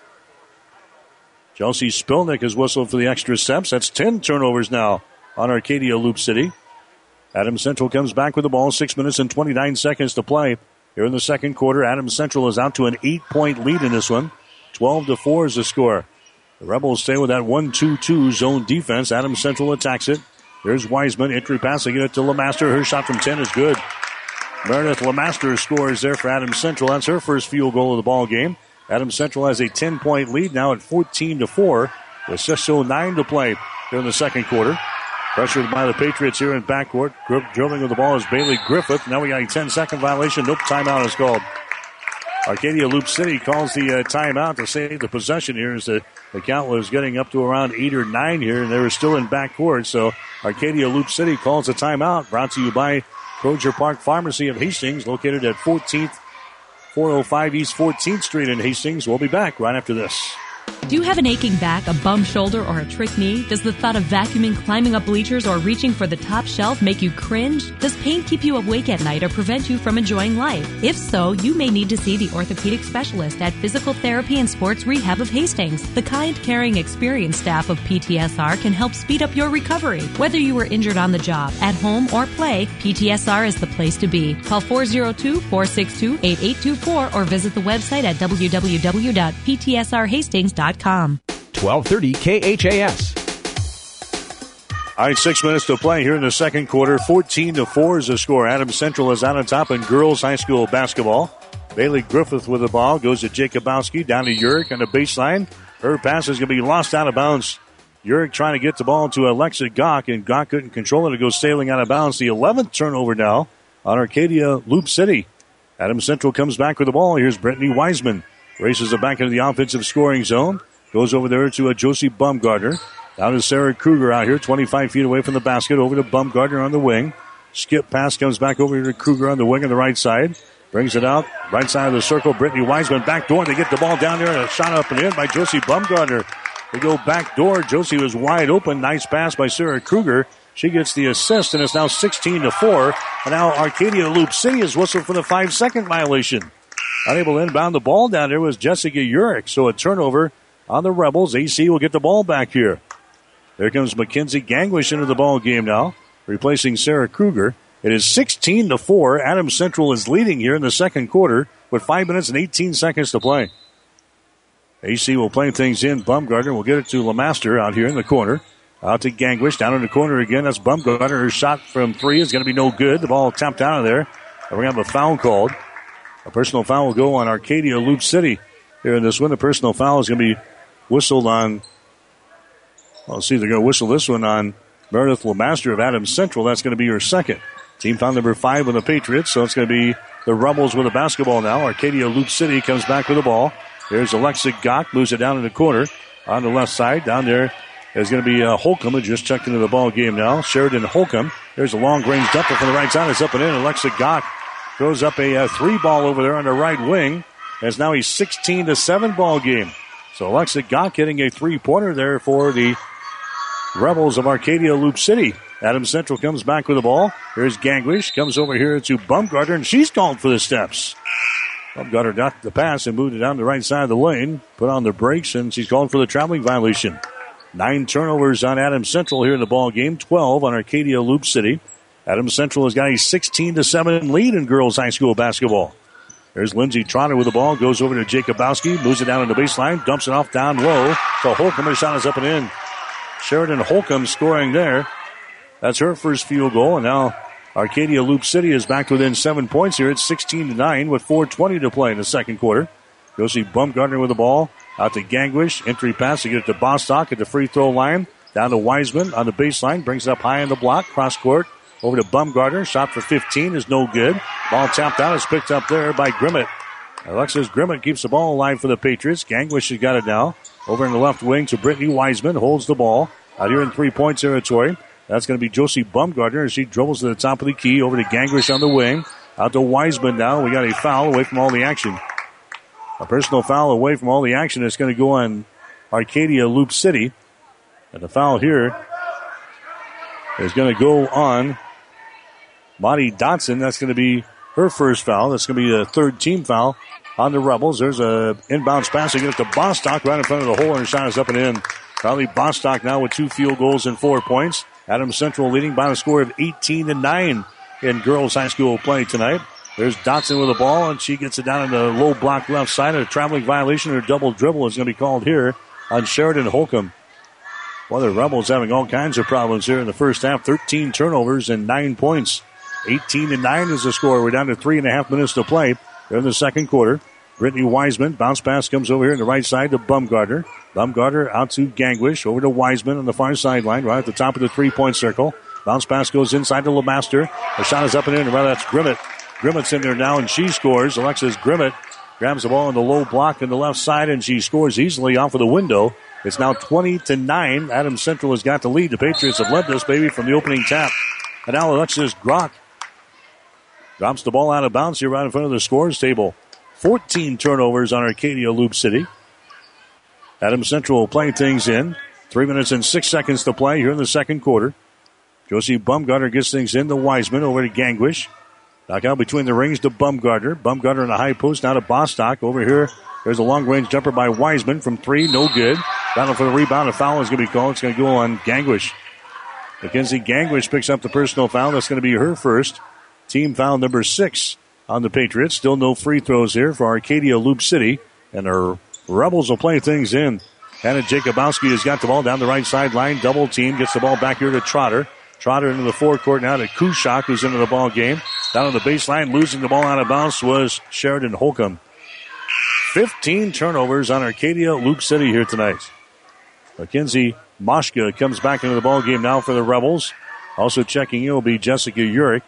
Chelsea Spilnick has whistled for the extra steps. That's ten turnovers now on Arcadia Loop City. Adams Central comes back with the ball. Six minutes and twenty-nine seconds to play. Here in the second quarter, Adams Central is out to an eight-point lead in this one. twelve to four is the score. The Rebels stay with that one two two zone defense. Adams Central attacks it. There's Wiseman. Entry pass. They get it to Lamaster. Her shot from ten is good. Meredith Lamaster scores there for Adams Central. That's her first field goal of the ball game. Adams Central has a ten-point lead now at fourteen to four. With just oh nine to play here in the second quarter. Pressured by the Patriots here in backcourt. Dribbling with the ball is Bailey Griffith. Now we got a ten-second violation. Nope, timeout is called. Arcadia Loop City calls the uh, timeout to save the possession here as the, the count was getting up to around eight or nine here, and they were still in backcourt. So Arcadia Loop City calls a timeout. Brought to you by Crozier Park Pharmacy of Hastings, located at fourteenth, four oh five East fourteenth Street in Hastings. We'll be back right after this. Do you have an aching back, a bum shoulder, or a trick knee? Does the thought of vacuuming, climbing up bleachers, or reaching for the top shelf make you cringe? Does pain keep you awake at night or prevent you from enjoying life? If so, you may need to see the orthopedic specialist at Physical Therapy and Sports Rehab of Hastings. The kind, caring, experienced staff of P T S R can help speed up your recovery. Whether you were injured on the job, at home, or play, P T S R is the place to be. Call four oh two, four six two, eight eight two four or visit the website at w w w dot p t s r hastings dot com. twelve thirty K H A S. All right, six minutes to play here in the second quarter. fourteen to four is the score. Adams Central is out on top in girls high school basketball. Bailey Griffith with the ball. Goes to Jacobowski. Down to Urich on the baseline. Her pass is going to be lost out of bounds. Urich trying to get the ball to Alexa Gawk, and Gawk couldn't control it. It goes sailing out of bounds. The eleventh turnover now on Arcadia Loop City. Adams Central comes back with the ball. Here's Brittany Wiseman. Races it back into the offensive scoring zone. Goes over there to a Josie Bumgarner. Down to Sarah Kruger out here, twenty-five feet away from the basket. Over to Bumgarner on the wing. Skip pass comes back over to Kruger on the wing on the right side. Brings it out. Right side of the circle. Brittany Wiseman back door. They get the ball down there and a shot up and in by Josie Bumgarner. They go back door. Josie was wide open. Nice pass by Sarah Kruger. She gets the assist, and it's now sixteen to four. And now Arcadia Loop City is whistled for the five-second violation. Unable to inbound the ball down there was Jessica Urich. So a turnover on the Rebels. A C will get the ball back here. There comes Mackenzie Gangwish into the ball game now, replacing Sarah Kruger. It is sixteen to four. Adams Central is leading here in the second quarter with five minutes and eighteen seconds to play. A C will play things in. Bumgarner will get it to Lamaster out here in the corner. Out to Gangwish, down in the corner again. That's Bumgarner. Her shot from three is going to be no good. The ball tapped out of there And we're going to have a foul called. A personal foul will go on Arcadia Loop City here in this one. The personal foul is going to be whistled on, well, let's see, they're going to whistle this one on Meredith LeMaster of Adams Central. That's going to be her second. Team foul number five on the Patriots, so it's going to be the Rebels with the basketball now. Arcadia Loop City comes back with the ball. Here's Alexa Gock, moves it down in the corner on the left side. Down there is going to be uh, Holcomb, who just checked into the ball game now. Sheridan Holcomb. There's a long-range jumper from the right side. It's up and in. Alexa Gock throws up a uh, three ball over there on the right wing. It's now a sixteen to seven ball game. So Alexa Gock hitting a three-pointer there for the Rebels of Arcadia Loop City. Adams Central comes back with the ball. Here's Gangwish. Comes over here to Bumgarner, and she's called for the steps. Bumgarner got the pass and moved it down the right side of the lane. Put on the brakes, and she's called for the traveling violation. Nine turnovers on Adams Central here in the ball game. twelve on Arcadia Loop City. Adams Central has got a sixteen to seven lead in girls high school basketball. There's Lindsey Trotter with the ball. Goes over to Jacobowski. Moves it down on the baseline. Dumps it off down low. So Holcomb, her shot is up and in. Sheridan Holcomb scoring there. That's her first field goal. And now Arcadia Loop City is back within seven points here. It's sixteen to nine with four twenty to play in the second quarter. You'll see Bumgarner with the ball. Out to Gangwish. Entry pass to get it to Bostock at the free throw line. Down to Wiseman on the baseline. Brings it up high in the block. Cross court. Over to Bumgarner. Shot for fifteen is no good. Ball tapped out. Is picked up there by Grimmett. Alexis Grimmett keeps the ball alive for the Patriots. Gangwish has got it now. Over in the left wing to Brittany Wiseman. Holds the ball. Out here in three-point territory. That's going to be Josie Bumgarner as she dribbles to the top of the key. Over to Gangwish on the wing. Out to Wiseman now. We got a foul away from all the action. A personal foul away from all the action. It's going to go on Arcadia Loop City. And the foul here is going to go on Monty Dotson. That's going to be her first foul. That's going to be the third team foul on the Rebels. There's a inbounds pass. They get it to Bostock right in front of the hole, and her shot is up and in. Carly Bostock now with two field goals and four points. Adams Central leading by a score of eighteen to nine in girls high school play tonight. There's Dotson with the ball, and she gets it down in the low block left side. A traveling violation or double dribble is going to be called here on Sheridan Holcomb. Well, the Rebels having all kinds of problems here in the first half. thirteen turnovers and nine points. eighteen to nine is the score. We're down to three and a half minutes to play in the second quarter. Brittany Wiseman, bounce pass comes over here on the right side to Bumgarner. Bumgarner out to Gangwish, over to Wiseman on the far sideline, right at the top of the three-point circle. Bounce pass goes inside to LeMaster. The shot is up and in, and rather that's Grimmett. Grimmett's in there now, and she scores. Alexis Grimmett grabs the ball on the low block on the left side, and she scores easily off of the window. It's now twenty to nine. Adams Central has got the lead. The Patriots have led this baby from the opening tap. And now Alexis Grock drops the ball out of bounds here right in front of the scores table. fourteen turnovers on Arcadia Loop City. Adams Central playing things in. Three minutes and six seconds to play here in the second quarter. Josie Bumgarner gets things in to Wiseman, over to Gangwish. Knock out between the rings to Bumgarner. Bumgarner in the high post, now to Bostock. Over here, there's a long-range jumper by Wiseman from three, no good. Battle for the rebound. A foul is going to be called. It's going to go on Gangwish. Mackenzie Gangwish picks up the personal foul. That's going to be her first. Team foul number six on the Patriots. Still no free throws here for Arcadia Loop City. And our Rebels will play things in. Hannah Jacobowski has got the ball down the right sideline. Double team. Gets the ball back here to Trotter. Trotter into the forecourt now to Kushak, who's into the ball game. Down on the baseline, losing the ball out of bounds was Sheridan Holcomb. fifteen turnovers on Arcadia Loop City here tonight. Mackenzie Moshka comes back into the ball game now for the Rebels. Also checking in will be Jessica Urich.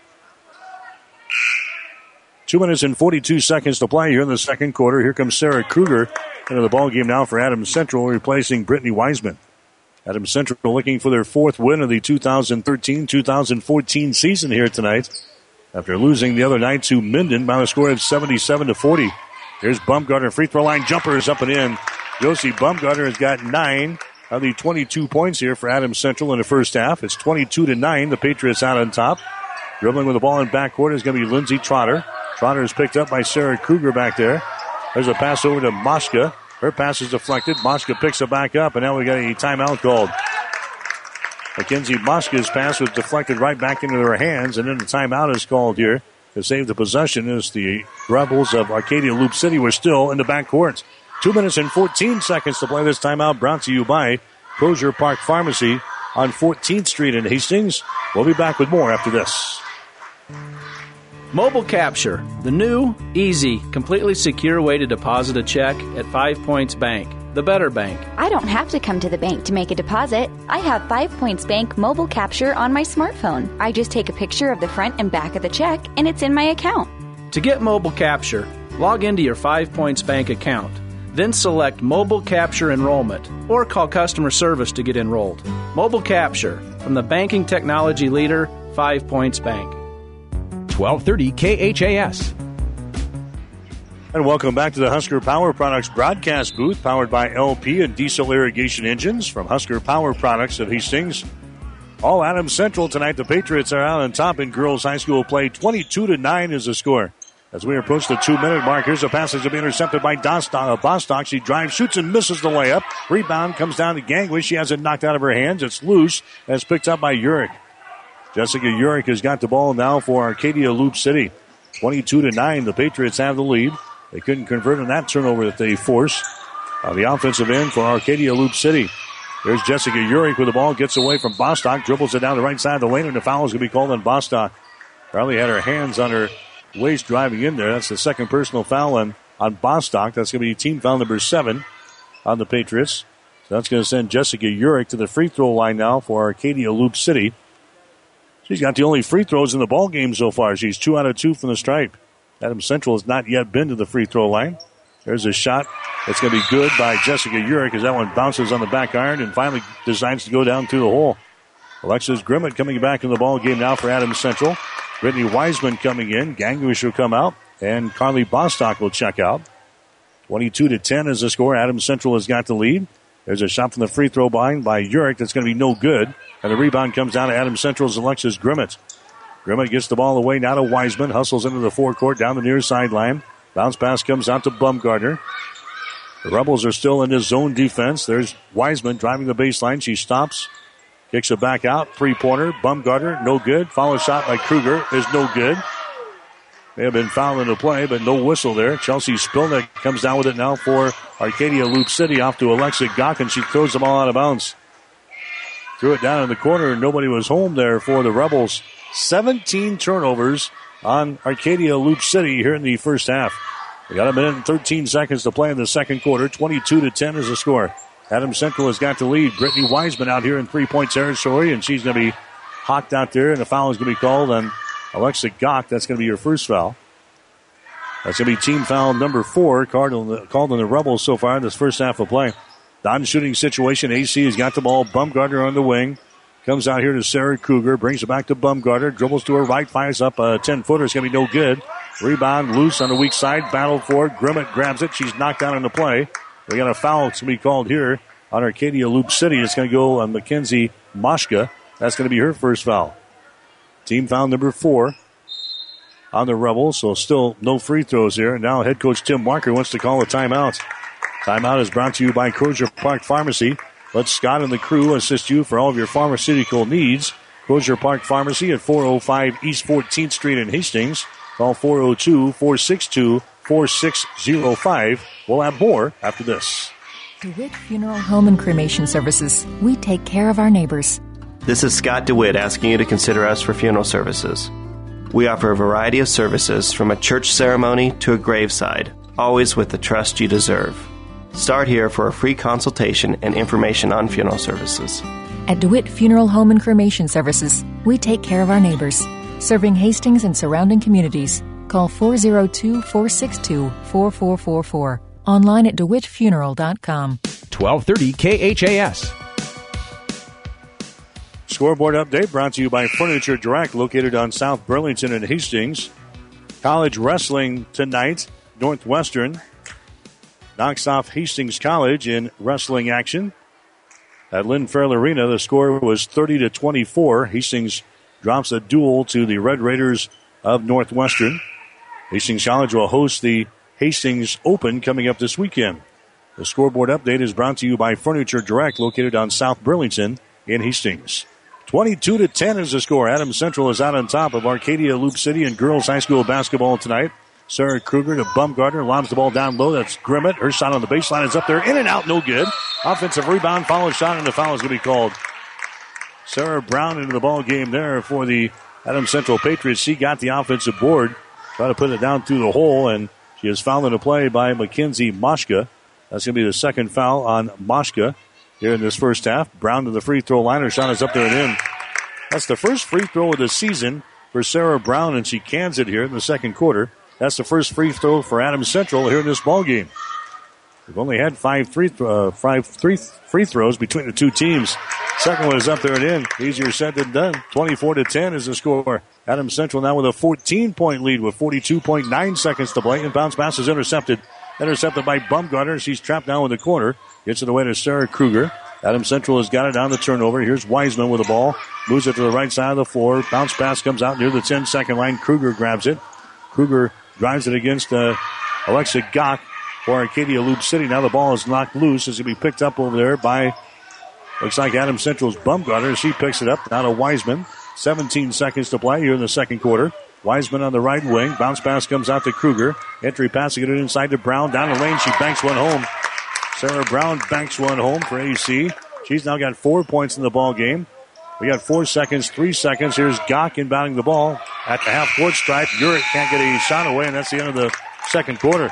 Two minutes and forty-two seconds to play here in the second quarter. Here comes Sarah Kruger into the ball game now for Adams Central, replacing Brittany Wiseman. Adams Central looking for their fourth win of the two thousand thirteen two thousand fourteen season here tonight, after losing the other night to Minden by a score of seventy-seven to forty. Here's Bumgarner, free throw line jumper is up and in. Josie Bumgarner has got nine of the twenty-two points here for Adams Central in the first half. It's twenty-two to nine. The Patriots out on top. Dribbling with the ball in backcourt is going to be Lindsey Trotter. Trotter is picked up by Sarah Kruger back there. There's a pass over to Moshka. Her pass is deflected. Moshka picks it back up, and now we got a timeout called. Mackenzie Moshka's pass was deflected right back into their hands, and then the timeout is called here to save the possession as the Rebels of Arcadia Loop City were still in the backcourt. Two minutes and fourteen seconds to play this timeout, brought to you by Crozier Park Pharmacy on fourteenth Street in Hastings. We'll be back with more after this. Mobile Capture, the new, easy, completely secure way to deposit a check at Five Points Bank, the better bank. I don't have to come to the bank to make a deposit. I have Five Points Bank Mobile Capture on my smartphone. I just take a picture of the front and back of the check, and it's in my account. To get Mobile Capture, log into your Five Points Bank account. Then select Mobile Capture Enrollment or call customer service to get enrolled. Mobile Capture from the banking technology leader, Five Points Bank. twelve thirty K H A S. And welcome back to the Husker Power Products broadcast booth, powered by L P and diesel irrigation engines from Husker Power Products of Hastings. All Adams Central tonight. The Patriots are out on top in girls high school play. twenty-two to nine is the score. As we approach the two-minute mark, here's a passage to be intercepted by Bostock. Bostock. She drives, shoots, and misses the layup. Rebound comes down to Gangway. She has it knocked out of her hands. It's loose, and it's picked up by Urich. Jessica Urich has got the ball now for Arcadia Loop City. twenty-two to nine, the Patriots have the lead. They couldn't convert on that turnover that they forced. On the offensive end for Arcadia Loop City. There's Jessica Urich with the ball, gets away from Bostock, dribbles it down the right side of the lane, and the foul is going to be called on Bostock. Probably had her hands on her waist driving in there. That's the second personal foul on, on Bostock. That's going to be team foul number seven on the Patriots. So that's going to send Jessica Urich to the free throw line now for Arcadia Loop City. She's got the only free throws in the ball game so far. She's two out of two from the stripe. Adams Central has not yet been to the free throw line. There's a shot that's going to be good by Jessica Urich as that one bounces on the back iron and finally decides to go down through the hole. Alexis Grimmett coming back in the ball game now for Adams Central. Brittany Wiseman coming in. Gangwish will come out. And Carly Bostock will check out. twenty-two to ten is the score. Adams Central has got the lead. There's a shot from the free throw line by Urich that's going to be no good. And the rebound comes down to Adams Central's Alexis Grimmett. Grimmett gets the ball away now to Wiseman. Hustles into the forecourt down the near sideline. Bounce pass comes out to Bumgarner. The Rebels are still in this zone defense. There's Wiseman driving the baseline. She stops. Kicks it back out. Three-pointer. Bumgarner, no good. Follow shot by Kruger is no good. May have been fouled in the play, but no whistle there. Chelsea Spilnick comes down with it now for Arcadia Loop City off to Alexa Gawk, and she throws the ball out of bounds. Threw it down in the corner, and nobody was home there for the Rebels. seventeen turnovers on Arcadia Loop City here in the first half. We got a minute and thirteen seconds to play in the second quarter. twenty-two to ten is the score. Adams Central has got the lead. Brittany Wiseman out here in three-point territory, and she's going to be hawked out there, and the foul is going to be called on Alexa Gawk. That's going to be your first foul. That's going to be team foul number four, called on the Rebels so far in this first half of play. Non-shooting situation. A C has got the ball. Bumgarner on the wing. Comes out here to Sarah Kruger. Brings it back to Bumgarner. Dribbles to her right. Fires up a ten-footer. It's going to be no good. Rebound loose on the weak side. Battle for it. Grimmett grabs it. She's knocked down in the play. We got a foul to be called here on Arcadia Loop City. It's going to go on Mackenzie Moshka. That's going to be her first foul. Team foul number four on the Rebels. So still no free throws here. And now head coach Tim Walker wants to call a timeout. Timeout is brought to you by Crozier Park Pharmacy. Let Scott and the crew assist you for all of your pharmaceutical needs. Crozier Park Pharmacy at four oh five East fourteenth Street in Hastings. Call four oh two, four six two, four six oh five. We'll have more after this. DeWitt Funeral Home and Cremation Services. We take care of our neighbors. This is Scott DeWitt asking you to consider us for funeral services. We offer a variety of services from a church ceremony to a graveside, always with the trust you deserve. Start here for a free consultation and information on funeral services. At DeWitt Funeral Home and Cremation Services, we take care of our neighbors. Serving Hastings and surrounding communities. Call four oh two, four six two, four four four four. Online at dewitt funeral dot com. twelve thirty K H A S. Scoreboard update brought to you by Furniture Direct, located on South Burlington and Hastings. College wrestling tonight. Northwestern knocks off Hastings College in wrestling action. At Lynn Farrell Arena, the score was thirty to twenty-four. Hastings drops a duel to the Red Raiders of Northwestern. Hastings College will host the Hastings Open coming up this weekend. The scoreboard update is brought to you by Furniture Direct, located on South Burlington in Hastings. twenty-two to ten is the score. Adams Central is out on top of Arcadia Loop City in girls high school basketball tonight. Sarah Kruger to Bumgarner, lobs the ball down low. That's Grimmett. Her shot on the baseline is up there. In and out, no good. Offensive rebound, follow shot, and the foul is going to be called. Sarah Brown into the ball game there for the Adams Central Patriots, she got the offensive board, trying to put it down through the hole, and she is fouled in a play by Mackenzie Moshka. That's going to be the second foul on Moshka here in this first half. Brown to the free throw line. Her shot is up there and in. That's the first free throw of the season for Sarah Brown, and she cans it here in the second quarter. That's the first free throw for Adams Central here in this ball game. We've only had five, three, uh, five three free throws between the two teams. Second one is up there and in. Easier said than done. twenty-four to ten is the score. Adams Central now with a fourteen-point lead with forty-two point nine seconds to play. And bounce pass is intercepted. Intercepted by Bumgarner. She's trapped now in the corner. Gets it away to Sarah Kruger. Adams Central has got it on the turnover. Here's Wiseman with the ball. Moves it to the right side of the floor. Bounce pass comes out near the ten-second line. Kruger grabs it. Kruger drives it against uh, Alexa Gach for Arcadia Loop City. Now the ball is knocked loose. It's going to be picked up over there by, looks like Adams Central's Bumgarner. She picks it up. Now to Wiseman. seventeen seconds to play here in the second quarter. Wiseman on the right wing. Bounce pass comes out to Kruger. Entry passing it inside to Brown. Down the lane. She banks one home. Sarah Brown banks one home for A C. She's now got four points in the ball game. We got four seconds, three seconds. Here's Gach inbounding the ball at the half-court stripe. Urich can't get a shot away, and that's the end of the second quarter.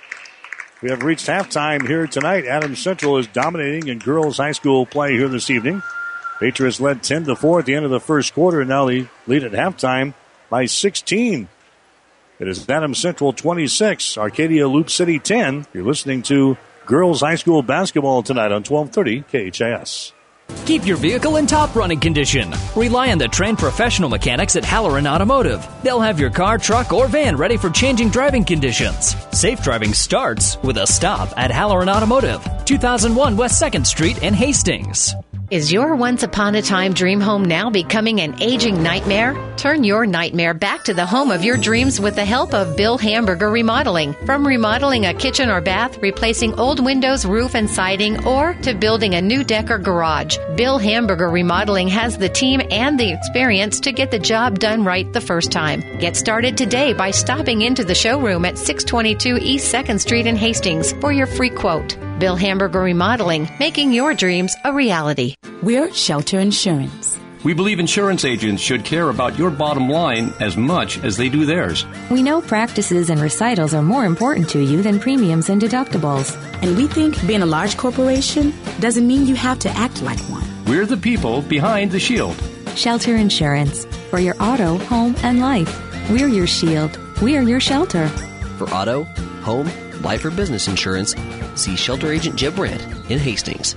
We have reached halftime here tonight. Adams Central is dominating in girls high school play here this evening. Patriots led ten to four at the end of the first quarter, and now they lead at halftime by sixteen. It is Adams Central twenty-six, Arcadia Loop City ten. You're listening to girls high school basketball tonight on twelve thirty K H A S. Keep your vehicle in top running condition. Rely on the trained professional mechanics at Halloran Automotive. They'll have your car, truck, or van ready for changing driving conditions. Safe driving starts with a stop at Halloran Automotive, two thousand one West second Street in Hastings. Is your once-upon-a-time dream home now becoming an aging nightmare? Turn your nightmare back to the home of your dreams with the help of Bill Hamburger Remodeling. From remodeling a kitchen or bath, replacing old windows, roof, and siding, or to building a new deck or garage, Bill Hamburger Remodeling has the team and the experience to get the job done right the first time. Get started today by stopping into the showroom at six twenty-two East second Street in Hastings for your free quote. Bill Hamburger Remodeling, making your dreams a reality. We're Shelter Insurance. We believe insurance agents should care about your bottom line as much as they do theirs. We know practices and recitals are more important to you than premiums and deductibles. And we think being a large corporation doesn't mean you have to act like one. We're the people behind the shield. Shelter Insurance. For your auto, home, and life. We're your shield. We're your shelter. For auto, home, life, or business insurance, see Shelter Agent Jeb Brandt in Hastings.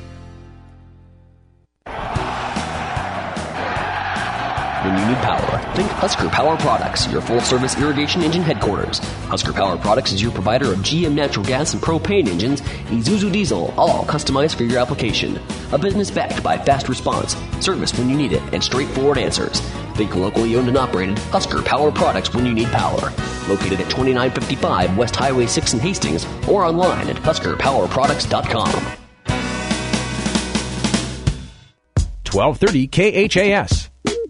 When you need power, think Husker Power Products, your full-service irrigation engine headquarters. Husker Power Products is your provider of G M natural gas and propane engines, Isuzu diesel, all customized for your application. A business backed by fast response, service when you need it, and straightforward answers. Think locally owned and operated Husker Power Products when you need power. Located at twenty-nine fifty-five West Highway six in Hastings, or online at husker power products dot com. twelve thirty K H A S.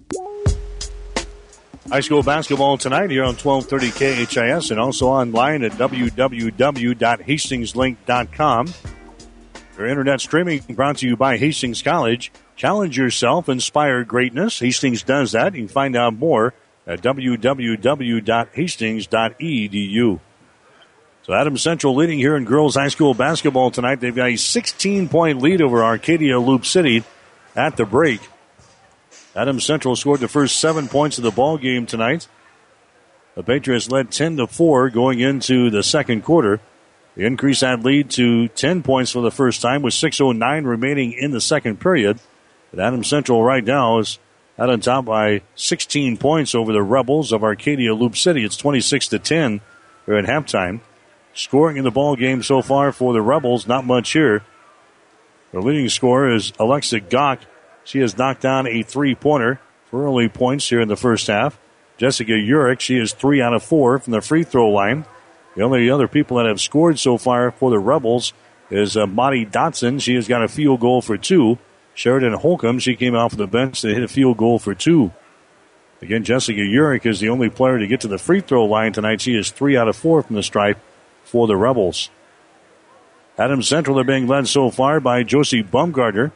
High school basketball tonight here on twelve thirty K H A S and also online at w w w dot hastings link dot com. Your internet streaming brought to you by Hastings College. Challenge yourself, inspire greatness. Hastings does that. You can find out more at w w w dot hastings dot e d u. So Adams Central leading here in girls high school basketball tonight. They've got a sixteen-point lead over Arcadia Loop City at the break. Adams Central scored the first seven points of the ball game tonight. The Patriots led ten to four going into the second quarter. They increased that lead to ten points for the first time with six oh nine remaining in the second period. But Adams Central right now is out on top by sixteen points over the Rebels of Arcadia Loop City. It's twenty-six to ten here at halftime. Scoring in the ball game so far for the Rebels, not much here. The leading scorer is Alexa Gach. She has knocked down a three-pointer for early points here in the first half. Jessica Urich, she is three out of four from the free throw line. The only other people that have scored so far for the Rebels is uh, Monty Dotson. She has got a field goal for two. Sheridan Holcomb, she came off the bench to hit a field goal for two. Again, Jessica Urich is the only player to get to the free throw line tonight. She is three out of four from the stripe for the Rebels. Adams Central are being led so far by Josie Bumgarner.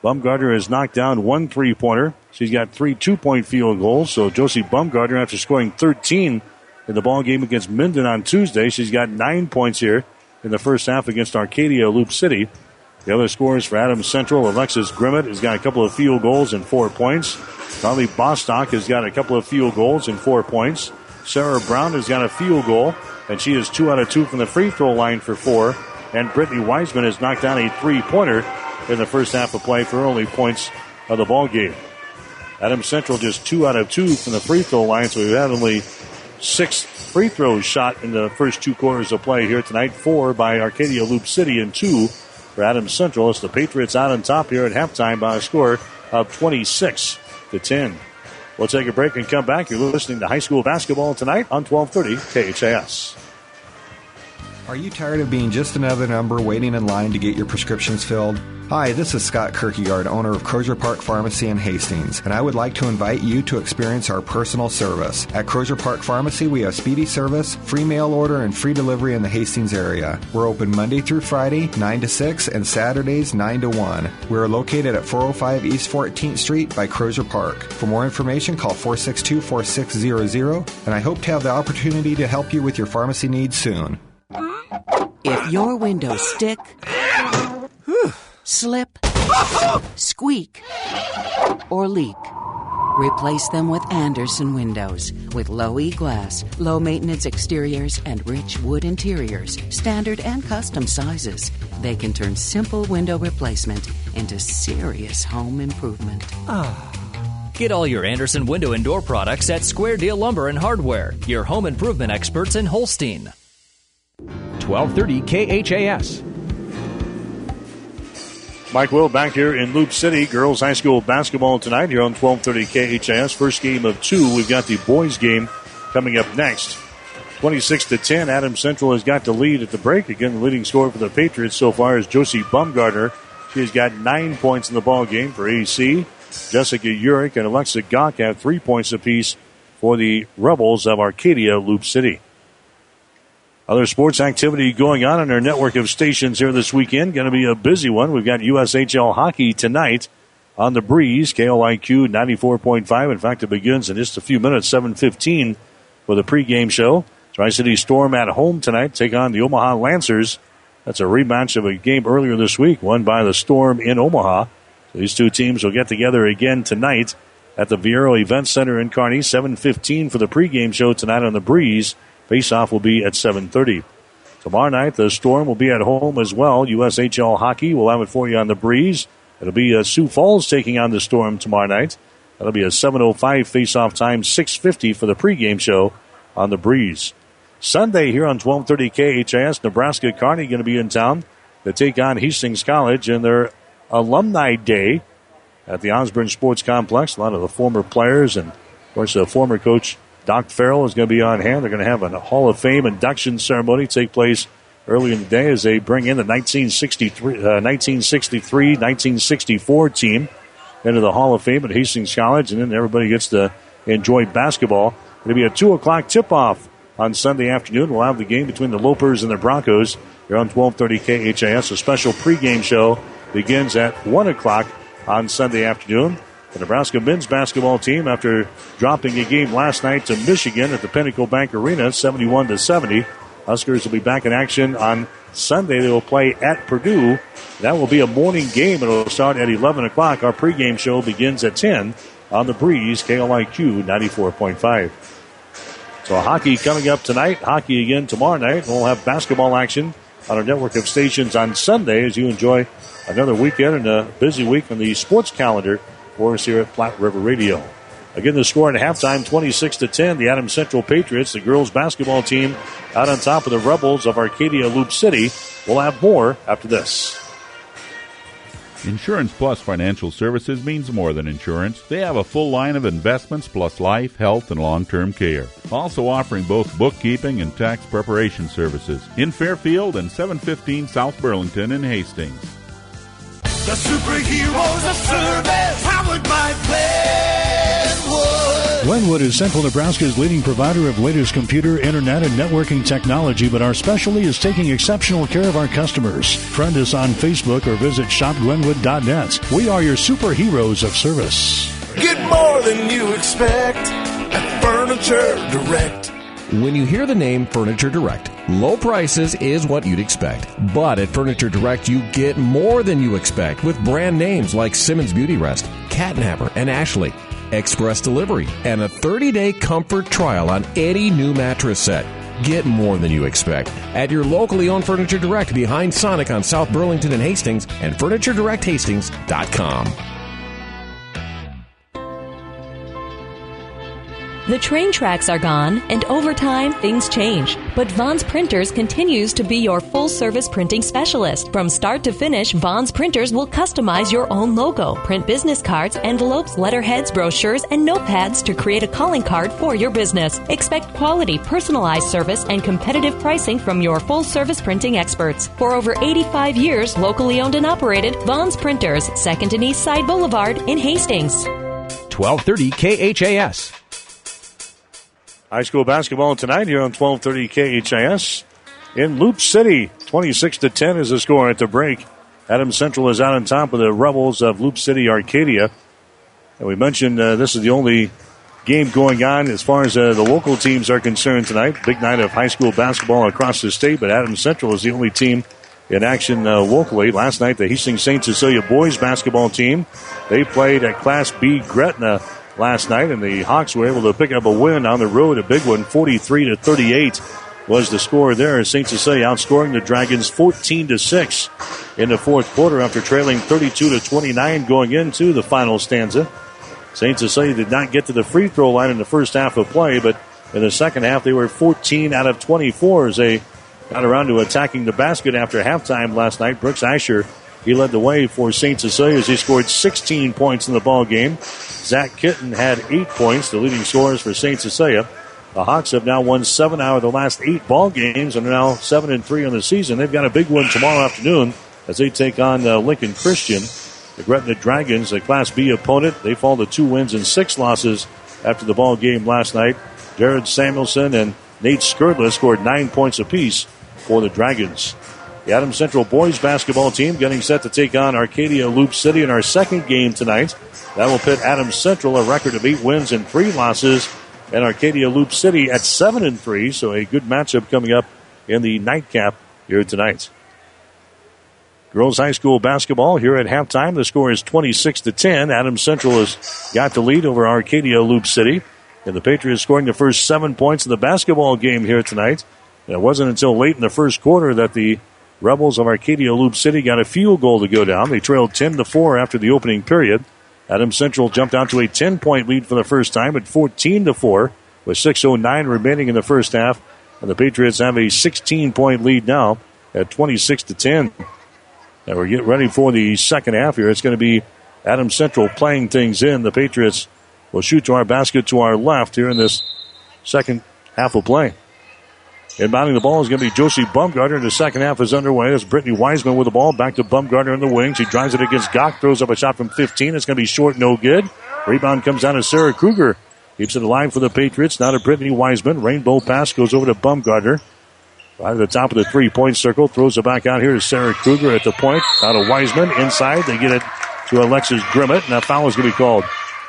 Bumgarner has knocked down one three-pointer. She's got three two-point field goals. So Josie Bumgarner, after scoring thirteen in the ball game against Minden on Tuesday, she's got nine points here in the first half against Arcadia Loop City. The other scorers for Adams Central, Alexis Grimmett has got a couple of field goals and four points. Carly Bostock has got a couple of field goals and four points. Sarah Brown has got a field goal, and she is two out of two from the free throw line for four. And Brittany Wiseman has knocked down a three-pointer in the first half of play for early points of the ball game. Adams Central just two out of two from the free throw line, so we've had only six free throws shot in the first two quarters of play here tonight. Four by Arcadia Loop City and two for Adams Central. It's the Patriots out on top here at halftime by a score of twenty-six to ten. We'll take a break and come back. You're listening to high school basketball tonight on twelve thirty K H A S. Are you tired of being just another number waiting in line to get your prescriptions filled? Hi, this is Scott Kierkegaard, owner of Crozier Park Pharmacy in Hastings, and I would like to invite you to experience our personal service. At Crozier Park Pharmacy, we have speedy service, free mail order, and free delivery in the Hastings area. We're open Monday through Friday, nine to six, and Saturdays, nine to one. We're located at four oh five East fourteenth Street by Crozier Park. For more information, call four six two, four six zero zero, and I hope to have the opportunity to help you with your pharmacy needs soon. If your windows stick, slip, squeak, or leak, replace them with Andersen windows. With low E-glass, low-maintenance exteriors, and rich wood interiors, standard and custom sizes, they can turn simple window replacement into serious home improvement. Get all your Andersen window and door products at Square Deal Lumber and Hardware, your home improvement experts in Holstein. twelve thirty K H A S. Mike Will back here in Loop City. Girls high school basketball tonight here on twelve thirty K H A S. First game of two. We've got the boys game coming up next. twenty-six to ten. Adams Central has got the lead at the break. Again, the leading scorer for the Patriots so far is Josie Bumgarner. She has got nine points in the ball game for A C. Jessica Urich and Alexa Gok have three points apiece for the Rebels of Arcadia Loop City. Other sports activity going on in our network of stations here this weekend. Going to be a busy one. We've got U S H L hockey tonight on the Breeze. K L I Q ninety-four point five. In fact, it begins in just a few minutes, seven fifteen for the pregame show. Tri-City Storm at home tonight take on the Omaha Lancers. That's a rematch of a game earlier this week, won by the Storm in Omaha. So these two teams will get together again tonight at the Viero Event Center in Kearney. seven fifteen for the pregame show tonight on the Breeze. Face-off will be at seven thirty. Tomorrow night, the Storm will be at home as well. U S H L hockey will have it for you on the Breeze. It'll be uh, Sioux Falls taking on the Storm tomorrow night. That'll be a seven oh five face-off time, six fifty for the pregame show on the Breeze. Sunday here on twelve thirty K H A S, Nebraska Kearney going to be in town to take on Hastings College in their Alumni Day at the Osborne Sports Complex. A lot of the former players and, of course, the former coach Doc Farrell is going to be on hand. They're going to have a Hall of Fame induction ceremony take place early in the day as they bring in the nineteen sixty-three, uh, nineteen sixty-three, nineteen sixty-four team into the Hall of Fame at Hastings College, and then everybody gets to enjoy basketball. It'll be a two o'clock tip-off on Sunday afternoon. We'll have the game between the Lopers and the Broncos here on twelve thirty K H A S. A special pregame show begins at one o'clock on Sunday afternoon. The Nebraska men's basketball team, after dropping a game last night to Michigan at the Pinnacle Bank Arena, seventy-one to seventy. Huskers will be back in action on Sunday. They will play at Purdue. That will be a morning game. It will start at eleven o'clock. Our pregame show begins at ten on the Breeze, K L I Q ninety-four point five. So hockey coming up tonight. Hockey again tomorrow night. We'll have basketball action on our network of stations on Sunday as you enjoy another weekend and a busy week on the sports calendar for us here at Platte River Radio. Again, the score at halftime, twenty-six to ten. The Adams Central Patriots, the girls basketball team, out on top of the Rebels of Arcadia Loop City. We'll have more after this. Insurance Plus Financial Services means more than insurance. They have a full line of investments plus life, health, and long-term care. Also offering both bookkeeping and tax preparation services in Fairfield and seven fifteen South Burlington in Hastings. The superheroes of service, powered by Glenwood. Glenwood is Central Nebraska's leading provider of latest computer, internet, and networking technology, but our specialty is taking exceptional care of our customers. Friend us on Facebook or visit shop glenwood dot net. We are your superheroes of service. Get more than you expect at Furniture Direct. When you hear the name Furniture Direct, low prices is what you'd expect. But at Furniture Direct, you get more than you expect with brand names like Simmons Beauty Rest, Catnapper, and Ashley. Express delivery, and a thirty-day comfort trial on any new mattress set. Get more than you expect at your locally owned Furniture Direct behind Sonic on South Burlington and Hastings and furniture direct hastings dot com. The train tracks are gone, and over time, things change. But Vaughn's Printers continues to be your full-service printing specialist. From start to finish, Vaughn's Printers will customize your own logo, print business cards, envelopes, letterheads, brochures, and notepads to create a calling card for your business. Expect quality, personalized service and competitive pricing from your full-service printing experts. For over eighty-five years, locally owned and operated, Vaughn's Printers, second and East Side Boulevard in Hastings. twelve thirty K H A S. High school basketball tonight here on twelve thirty K H I S. In Loop City, twenty-six to ten is the score at the break. Adams Central is out on top of the Rebels of Loop City Arcadia. And we mentioned uh, this is the only game going on as far as uh, the local teams are concerned tonight. Big night of high school basketball across the state, but Adams Central is the only team in action uh, locally. Last night, the Hastings Saint Cecilia boys basketball team, they played at Class B Gretna last night, and the Hawks were able to pick up a win on the road, a big one, forty-three to thirty-eight was the score there. Saint Cecilia outscoring the Dragons fourteen to six in the fourth quarter after trailing thirty-two to twenty-nine going into the final stanza. Saint Cecilia did not get to the free throw line in the first half of play, but in the second half they were fourteen out of twenty-four as they got around to attacking the basket after halftime last night. Brooks Asher, he led the way for Saint Cecilia as he scored sixteen points in the ball game. Zach Kitten had eight points, the leading scorers for Saint Cecilia. The Hawks have now won seven out of the last eight ball games and are now seven and three on the season. They've got a big one tomorrow afternoon as they take on uh, Lincoln Christian. The Gretna Dragons, a Class B opponent, they fall to two wins and six losses after the ball game last night. Jared Samuelson and Nate Skurdla scored nine points apiece for the Dragons. The Adams Central boys basketball team getting set to take on Arcadia Loop City in our second game tonight. That will pit Adams Central, a record of eight wins and three losses, and Arcadia Loop City at seven and three. So a good matchup coming up in the nightcap here tonight. Girls high school basketball here at halftime. The score is twenty-six to ten. Adams Central has got the lead over Arcadia Loop City, and the Patriots scoring the first seven points of the basketball game here tonight. And it wasn't until late in the first quarter that the Rebels of Arcadia Loop City got a field goal to go down. They trailed ten to four after the opening period. Adams Central jumped out to a ten-point lead for the first time at fourteen to four with six oh nine remaining in the first half. And the Patriots have a sixteen-point lead now at twenty-six to ten. And we're getting ready for the second half here. It's going to be Adams Central playing things in. The Patriots will shoot to our basket to our left here in this second half of play. Inbounding the ball is going to be Josie Bumgarner. The second half is underway. That's Brittany Wiseman with the ball. Back to Bumgarner in the wing. She drives it against Gach. Throws up a shot from fifteen. It's going to be short, no good. Rebound comes down to Sarah Kruger. Keeps it alive for the Patriots. Now to Brittany Wiseman. Rainbow pass goes over to Bumgarner. Right at the top of the three-point circle. Throws it back out here to Sarah Kruger at the point. Now to Wiseman. Inside. They get it to Alexis Grimmett. And that foul is going to be called.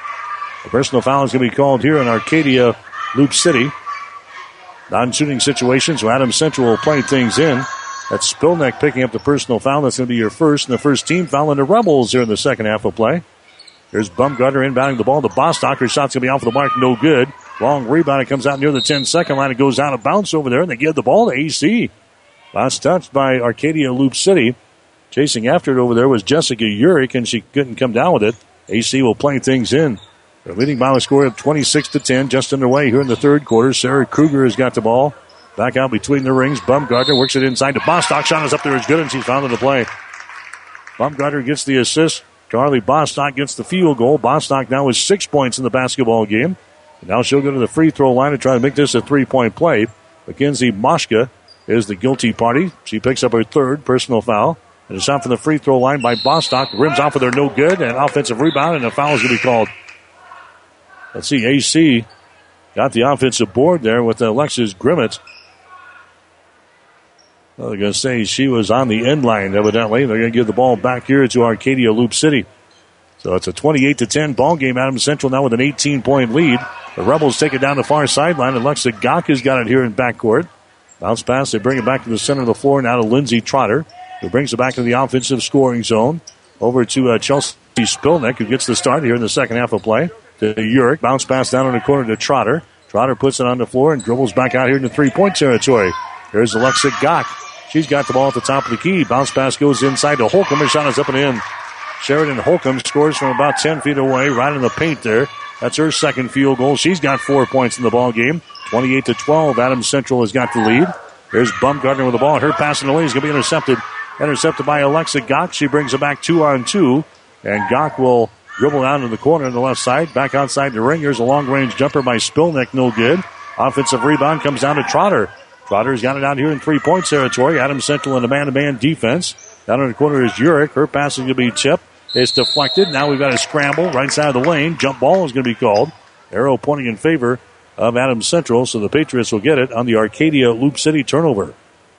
A personal foul is going to be called here in Arcadia Loop City. Non-shooting situation, so Adams Central will play things in. That's Spilneck picking up the personal foul. That's going to be your first, and the first team foul in the Rebels here in the second half of play. Here's Bumgarner inbounding the ball to Bostock. Her shot's going to be off the mark, no good. Long rebound, it comes out near the ten-second line. It goes out of bounds over there, and they give the ball to A C. Last touch by Arcadia Loop City. Chasing after it over there was Jessica Urich, and she couldn't come down with it. A C will play things in. They're leading by a score of twenty-six to ten, just underway here in the third quarter. Sarah Kruger has got the ball. Back out between the rings. Bumgarner works it inside to Bostock. Shot is up there, is good, and she's found in the play. Bumgarner gets the assist. Charlie Bostock gets the field goal. Bostock now has six points in the basketball game. And now she'll go to the free throw line and try to make this a three-point play. Mackenzie Moshka is the guilty party. She picks up her third personal foul. And a shot from the free throw line by Bostock. Rims off of there, no good. And offensive rebound, and a foul is going to be called. Let's see, A C got the offensive board there with Alexis Grimmett. Well, they're going to say she was on the end line, evidently. They're going to give the ball back here to Arcadia Loop City. So it's a twenty-eight to ten ball game. Adams Central now with an eighteen-point lead. The Rebels take it down the far sideline. Alexa Gok has got it here in backcourt. Bounce pass. They bring it back to the center of the floor. Now to Lindsey Trotter, who brings it back to the offensive scoring zone. Over to uh, Chelsea Spilnick, who gets the start here in the second half of play. To Urick. Bounce pass down in the corner to Trotter. Trotter puts it on the floor and dribbles back out here in the three-point territory. Here's Alexa Gok. She's got the ball at the top of the key. Bounce pass goes inside to Holcomb. Her shot is up and in. Sheridan Holcomb scores from about ten feet away, right in the paint there. That's her second field goal. She's got four points in the ball game. twenty-eight to twelve. Adams Central has got the lead. There's Bumgardner with the ball. Her passing away is going to be intercepted. Intercepted by Alexa Gok. She brings it back two on two. And Gok will dribble down to the corner on the left side. Back outside the ring. Here's a long-range jumper by Spilnick. No good. Offensive rebound comes down to Trotter. Trotter's got it out here in three-point territory. Adams Central in a man-to-man defense. Down in the corner is Urick. Her pass is going to be tipped. It's deflected. Now we've got a scramble right side of the lane. Jump ball is going to be called. Arrow pointing in favor of Adams Central, so the Patriots will get it on the Arcadia Loop City turnover.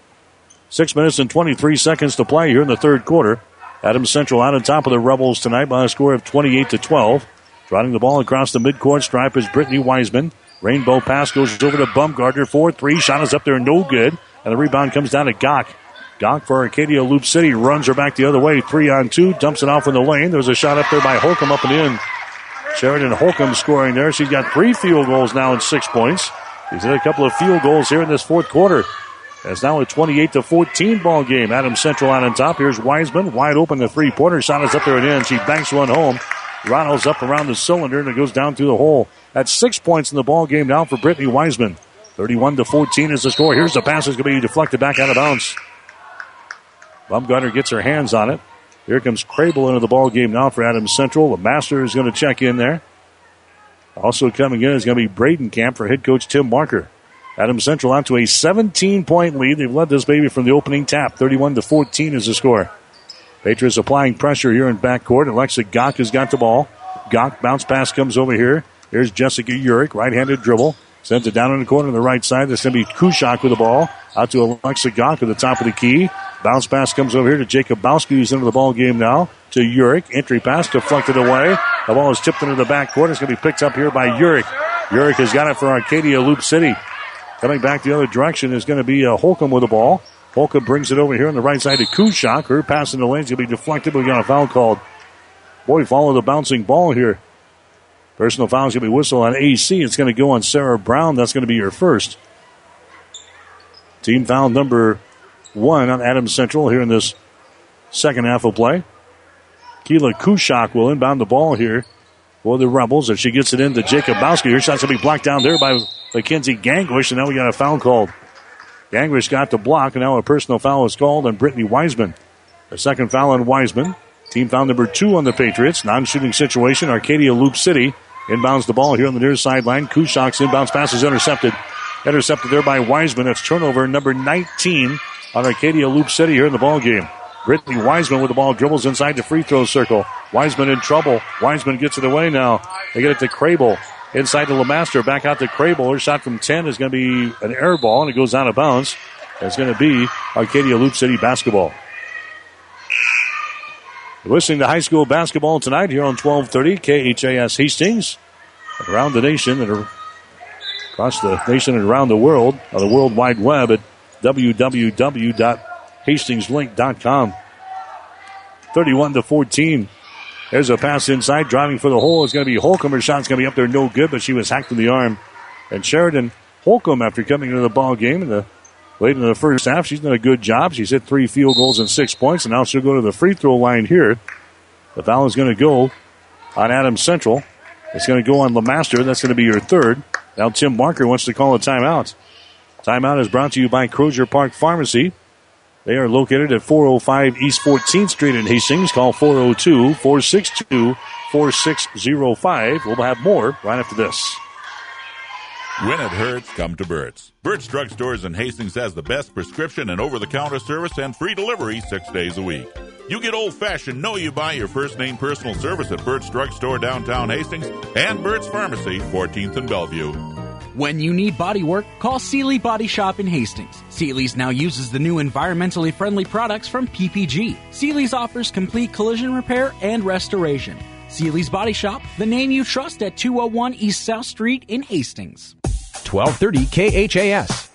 Six minutes and twenty-three seconds to play here in the third quarter. Adams Central out on top of the Rebels tonight by a score of twenty-eight to twelve. Trotting the ball across the midcourt stripe is Brittany Wiseman. Rainbow pass goes over to Bumgardner. four three. Shot is up there, no good. And the rebound comes down to Gok. Gok for Arcadia Loop City runs her back the other way. Three on two. Dumps it off in the lane. There's a shot up there by Holcomb up and in. Sheridan Holcomb scoring there. She's got three field goals now and six points. She's hit a couple of field goals here in this fourth quarter. It's now a twenty-eight to fourteen ball game. Adams Central out on top. Here's Wiseman. Wide open. The three-pointer shot is up there and in. She banks one home. Rattles up around the cylinder and it goes down through the hole. That's six points in the ball game now for Brittany Wiseman. thirty-one to fourteen is the score. Here's the pass. It's going to be deflected back out of bounds. Bumgardner gets her hands on it. Here comes Crable into the ball game now for Adams Central. The master is going to check in there. Also coming in is going to be Braden Camp for head coach Tim Marker. Adams Central out to a seventeen-point lead. They've led this baby from the opening tap. thirty-one to fourteen is the score. Patriots applying pressure here in backcourt. Alexa Gok has got the ball. Gok bounce pass comes over here. Here's Jessica Urick, right-handed dribble. Sends it down in the corner on the right side. There's going to be Kushak with the ball. Out to Alexa Gok at the top of the key. Bounce pass comes over here to Jacob Bowski, who's into the ball game now. To Urick. Entry pass deflected away. The ball is tipped into the backcourt. It's going to be picked up here by Urick. Urick has got it for Arcadia Loop City. Coming back the other direction is going to be uh, Holcomb with the ball. Holcomb brings it over here on the right side to Kushak. Her pass in the lane is going to be deflected, but we got a foul called. Boy, follow the bouncing ball here. Personal foul is going to be whistled on A C. It's going to go on Sarah Brown. That's going to be your first. Team foul number one on Adams Central here in this second half of play. Keela Kushak will inbound the ball here for the Rebels as she gets it into Jacob Bowski. Her shot's going to be blocked down there by Mackenzie Gangwish, and now we got a foul called. Gangwish got the block, and now a personal foul is called on Brittany Wiseman. A second foul on Wiseman. Team foul number two on the Patriots. Non-shooting situation. Arcadia Loop City inbounds the ball here on the near sideline. Kushak's inbounds pass is intercepted. Intercepted there by Wiseman. That's turnover number nineteen on Arcadia Loop City here in the ball game. Brittany Wiseman with the ball dribbles inside the free throw circle. Wiseman in trouble. Wiseman gets it away now. They get it to Crable. Inside to LeMaster. Back out to Crable. Her shot from ten is going to be an air ball, and it goes out of bounds. It's going to be Arcadia Loop City basketball. You're listening to high school basketball tonight here on twelve thirty K H A S Hastings. Around the nation and across the nation and around the world on the World Wide Web at w w w dot hastings link dot com. thirty-one to fourteen. There's a pass inside. Driving for the hole is going to be Holcomb. Her shot's going to be up there no good, but she was hacked in the arm. And Sheridan Holcomb, after coming into the ball game in the late in the first half, she's done a good job. She's hit three field goals and six points, and now she'll go to the free throw line here. The foul is going to go on Adams Central. It's going to go on LeMaster. That's going to be your third. Now Tim Marker wants to call a timeout. Timeout is brought to you by Crozier Park Pharmacy. They are located at four oh five East fourteenth Street in Hastings. Call four oh two, four six two, four six oh five. We'll have more right after this. When it hurts, come to Burt's. Burt's Drug Stores in Hastings has the best prescription and over-the-counter service and free delivery six days a week. You get old-fashioned, know you by your first name personal service at Burt's Drug Store downtown Hastings and Burt's Pharmacy, fourteenth and Bellevue. When you need body work, call Seeley Body Shop in Hastings. Seeley's now uses the new environmentally friendly products from P P G. Seeley's offers complete collision repair and restoration. Seeley's Body Shop, the name you trust at two oh one East South Street in Hastings. twelve thirty K H A S.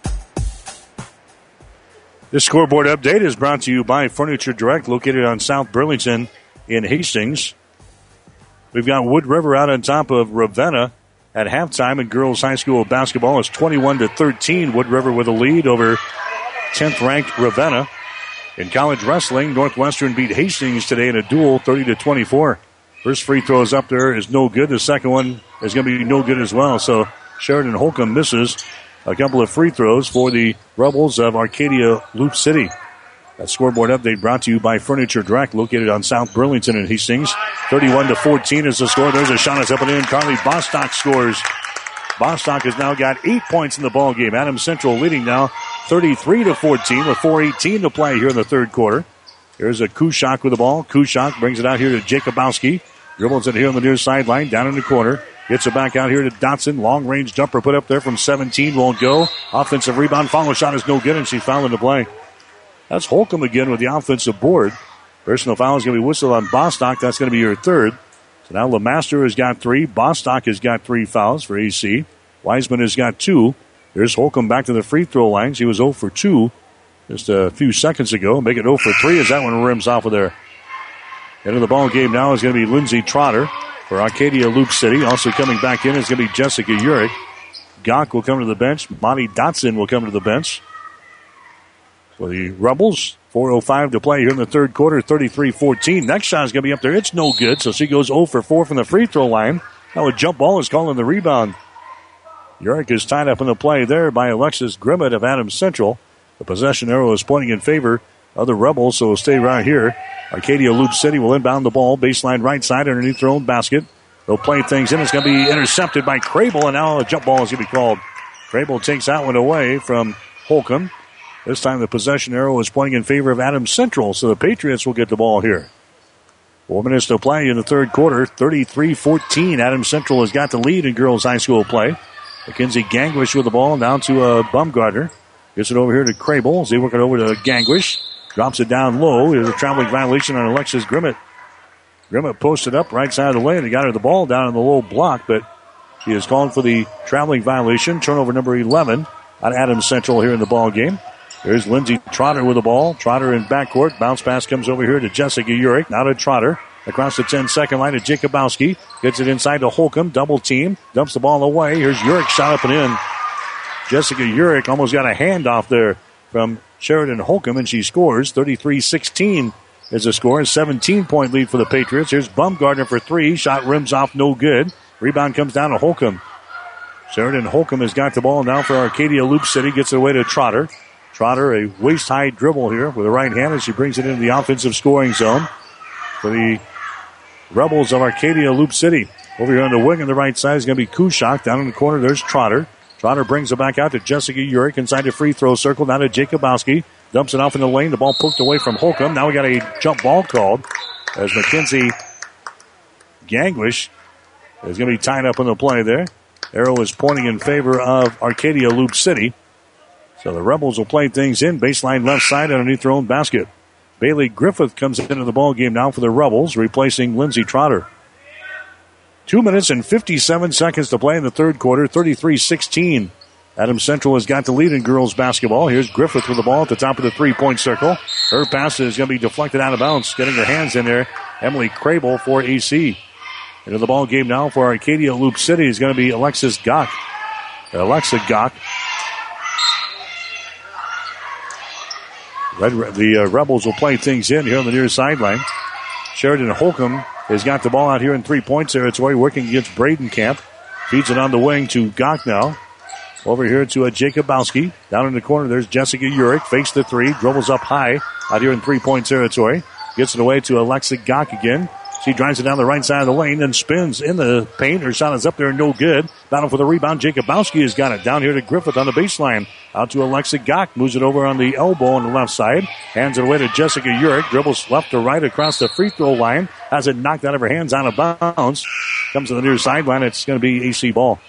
This scoreboard update is brought to you by Furniture Direct, located on South Burlington in Hastings. We've got Wood River out on top of Ravenna at halftime in girls high school basketball. It's twenty-one to thirteen. Wood River with a lead over tenth-ranked Ravenna. In college wrestling, Northwestern beat Hastings today in a duel, thirty to twenty-four. First free throw is up there, is no good. The second one is going to be no good as well. So Sheridan Holcomb misses a couple of free throws for the Rebels of Arcadia Loop City. That scoreboard update brought to you by Furniture Direct, located on South Burlington in Hastings. thirty-one to fourteen is the score. There's a shot that's up and in. Carly Bostock scores. Bostock has now got eight points in the ball game. Adams Central leading now thirty-three to fourteen with four eighteen to play here in the third quarter. Here's a Kushak with the ball. Kushak brings it out here to Jacobowski. Dribbles it here on the near sideline, down in the corner. Gets it back out here to Dotson. Long-range jumper put up there from seventeen. Won't go. Offensive rebound. Follow shot is no good, and she's fouling the play. That's Holcomb again with the offensive board. Personal foul is going to be whistled on Bostock. That's going to be her third. So now LeMaster has got three. Bostock has got three fouls for A C. Wiseman has got two. There's Holcomb back to the free throw line. She was zero for two just a few seconds ago. Make it zero for three as that one rims off of there. Into the ball game now is going to be Lindsey Trotter for Arcadia Loop City. Also coming back in is going to be Jessica Urich. Gok will come to the bench. Monty Dotson will come to the bench. For the Rebels, four oh five to play here in the third quarter, thirty-three fourteen. Next shot is going to be up there. It's no good, so she goes zero for four from the free throw line. Now a jump ball is calling the rebound. Urich is tied up in the play there by Alexis Grimmett of Adams Central. The possession arrow is pointing in favor of the Rebels, so stay right here. Arcadia Loop City will inbound the ball, baseline right side underneath their own basket. They'll play things in. It's going to be intercepted by Crable, and now a jump ball is going to be called. Crable takes that one away from Holcomb. This time the possession arrow is pointing in favor of Adams Central, so the Patriots will get the ball here. Four minutes to play in the third quarter, thirty-three fourteen. Adams Central has got the lead in girls high school play. Mackenzie Gangwish with the ball down to uh, Bumgarner. Gets it over here to Crable. They work it over to Gangwish. Drops it down low. There's a traveling violation on Alexis Grimmett. Grimmett posted up right side of the lane. He got her the ball down in the low block, but she is calling for the traveling violation. Turnover number eleven on Adams Central here in the ball game. There's Lindsey Trotter with the ball. Trotter in backcourt. Bounce pass comes over here to Jessica Urich. Now to Trotter. Across the ten-second line to Jacobowski. Gets it inside to Holcomb. Double team. Dumps the ball away. Here's Urich shot up and in. Jessica Urich almost got a handoff there from Sheridan Holcomb, and she scores. thirty-three sixteen is the score. A seventeen-point lead for the Patriots. Here's Bumgarner for three. Shot rims off, no good. Rebound comes down to Holcomb. Sheridan Holcomb has got the ball now for Arcadia Loop City. Gets it away to Trotter. Trotter, a waist-high dribble here with the right hand as she brings it into the offensive scoring zone for the Rebels of Arcadia Loop City. Over here on the wing on the right side is going to be Kushak. Down in the corner, there's Trotter. Trotter brings it back out to Jessica Urich inside the free throw circle. Down to Jacobowski. Dumps it off in the lane. The ball poked away from Holcomb. Now we got a jump ball called as Mackenzie Gangwish is going to be tied up in the play there. Arrow is pointing in favor of Arcadia Loop City. So the Rebels will play things in. Baseline left side underneath their own basket. Bailey Griffith comes into the ball game now for the Rebels, replacing Lindsey Trotter. Two minutes and fifty-seven seconds to play in the third quarter, thirty-three sixteen. Adams Central has got the lead in girls basketball. Here's Griffith with the ball at the top of the three-point circle. Her pass is going to be deflected out of bounds. Getting her hands in there, Emily Crable for A C. Into the ball game now for Arcadia Loop City is going to be Alexis Gok. Alexa Gok. Red, the uh, Rebels will play things in here on the near sideline. Sheridan Holcomb has got the ball out here in three-point territory, working against Bradenkamp. Feeds it on the wing to Gok now. Over here to uh, Jacobowski. Down in the corner, there's Jessica Urich. Fakes the three, dribbles up high out here in three-point territory. Gets it away to Alexa Gok again. She drives it down the right side of the lane and spins in the paint. Her shot is up there, no good. Battle for the rebound. Jacobowski has got it down here to Griffith on the baseline. Out to Alexa Gach. Moves it over on the elbow on the left side. Hands it away to Jessica Urich. Dribbles left to right across the free throw line. Has it knocked out of her hands, out of bounds. Comes to the near sideline. It's going to be A C ball.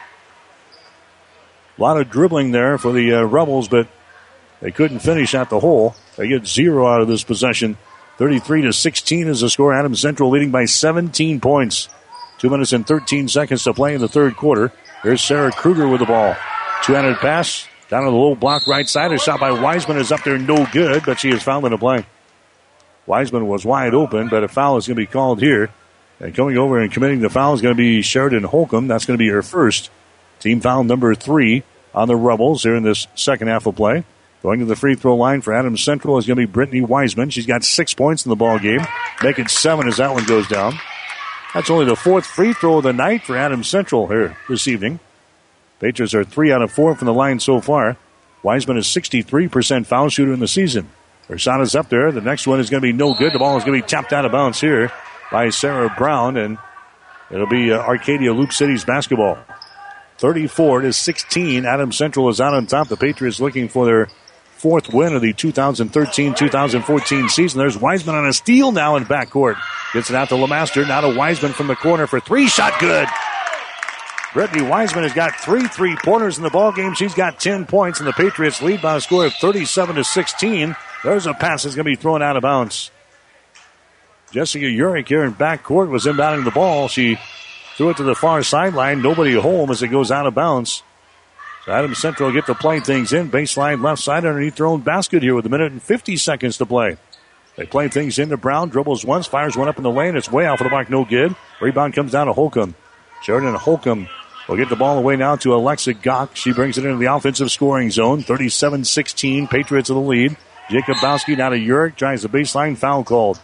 A lot of dribbling there for the uh, Rebels, but they couldn't finish at the hole. They get zero out of this possession. thirty-three to sixteen is the score. Adams Central leading by seventeen points. Two minutes and thirteen seconds to play in the third quarter. Here's Sarah Kruger with the ball. Two-handed pass down to the low block right side. A shot by Wiseman is up there, no good, but she is fouled in the play. Wiseman was wide open, but a foul is going to be called here. And coming over and committing the foul is going to be Sheridan Holcomb. That's going to be her first. Team foul number three on the Rebels here in this second half of play. Going to the free throw line for Adams Central is going to be Brittany Wiseman. She's got six points in the ball game. Make it seven as that one goes down. That's only the fourth free throw of the night for Adams Central here this evening. Patriots are three out of four from the line so far. Wiseman is sixty-three percent foul shooter in the season. Her shot is up there. The next one is going to be no good. The ball is going to be tapped out of bounds here by Sarah Brown, and it'll be uh, Arcadia Loop City's basketball. thirty-four to sixteen. Adams Central is out on top. The Patriots looking for their fourth win of the two thousand thirteen two thousand fourteen season. There's Wiseman on a steal now in backcourt. Gets it out to LeMaster. Now to Wiseman from the corner for three. Shot good. Brittany Wiseman has got three three-pointers in the ball game. She's got ten points, and the Patriots lead by a score of thirty-seven to sixteen. There's a pass that's going to be thrown out of bounds. Jessica Urich here in backcourt was inbounding the ball. She threw it to the far sideline. Nobody home as it goes out of bounds. So Adams Central get to play things in. Baseline left side underneath their own basket here with a minute and fifty seconds to play. They play things into Brown. Dribbles once, fires one up in the lane. It's way off of the mark, no good. Rebound comes down to Holcomb. Sheridan Holcomb will get the ball away now to Alexa Gach. She brings it into the offensive scoring zone. thirty-seven sixteen, Patriots in the lead. Jacobowski now to Urich. Tries the baseline, foul called.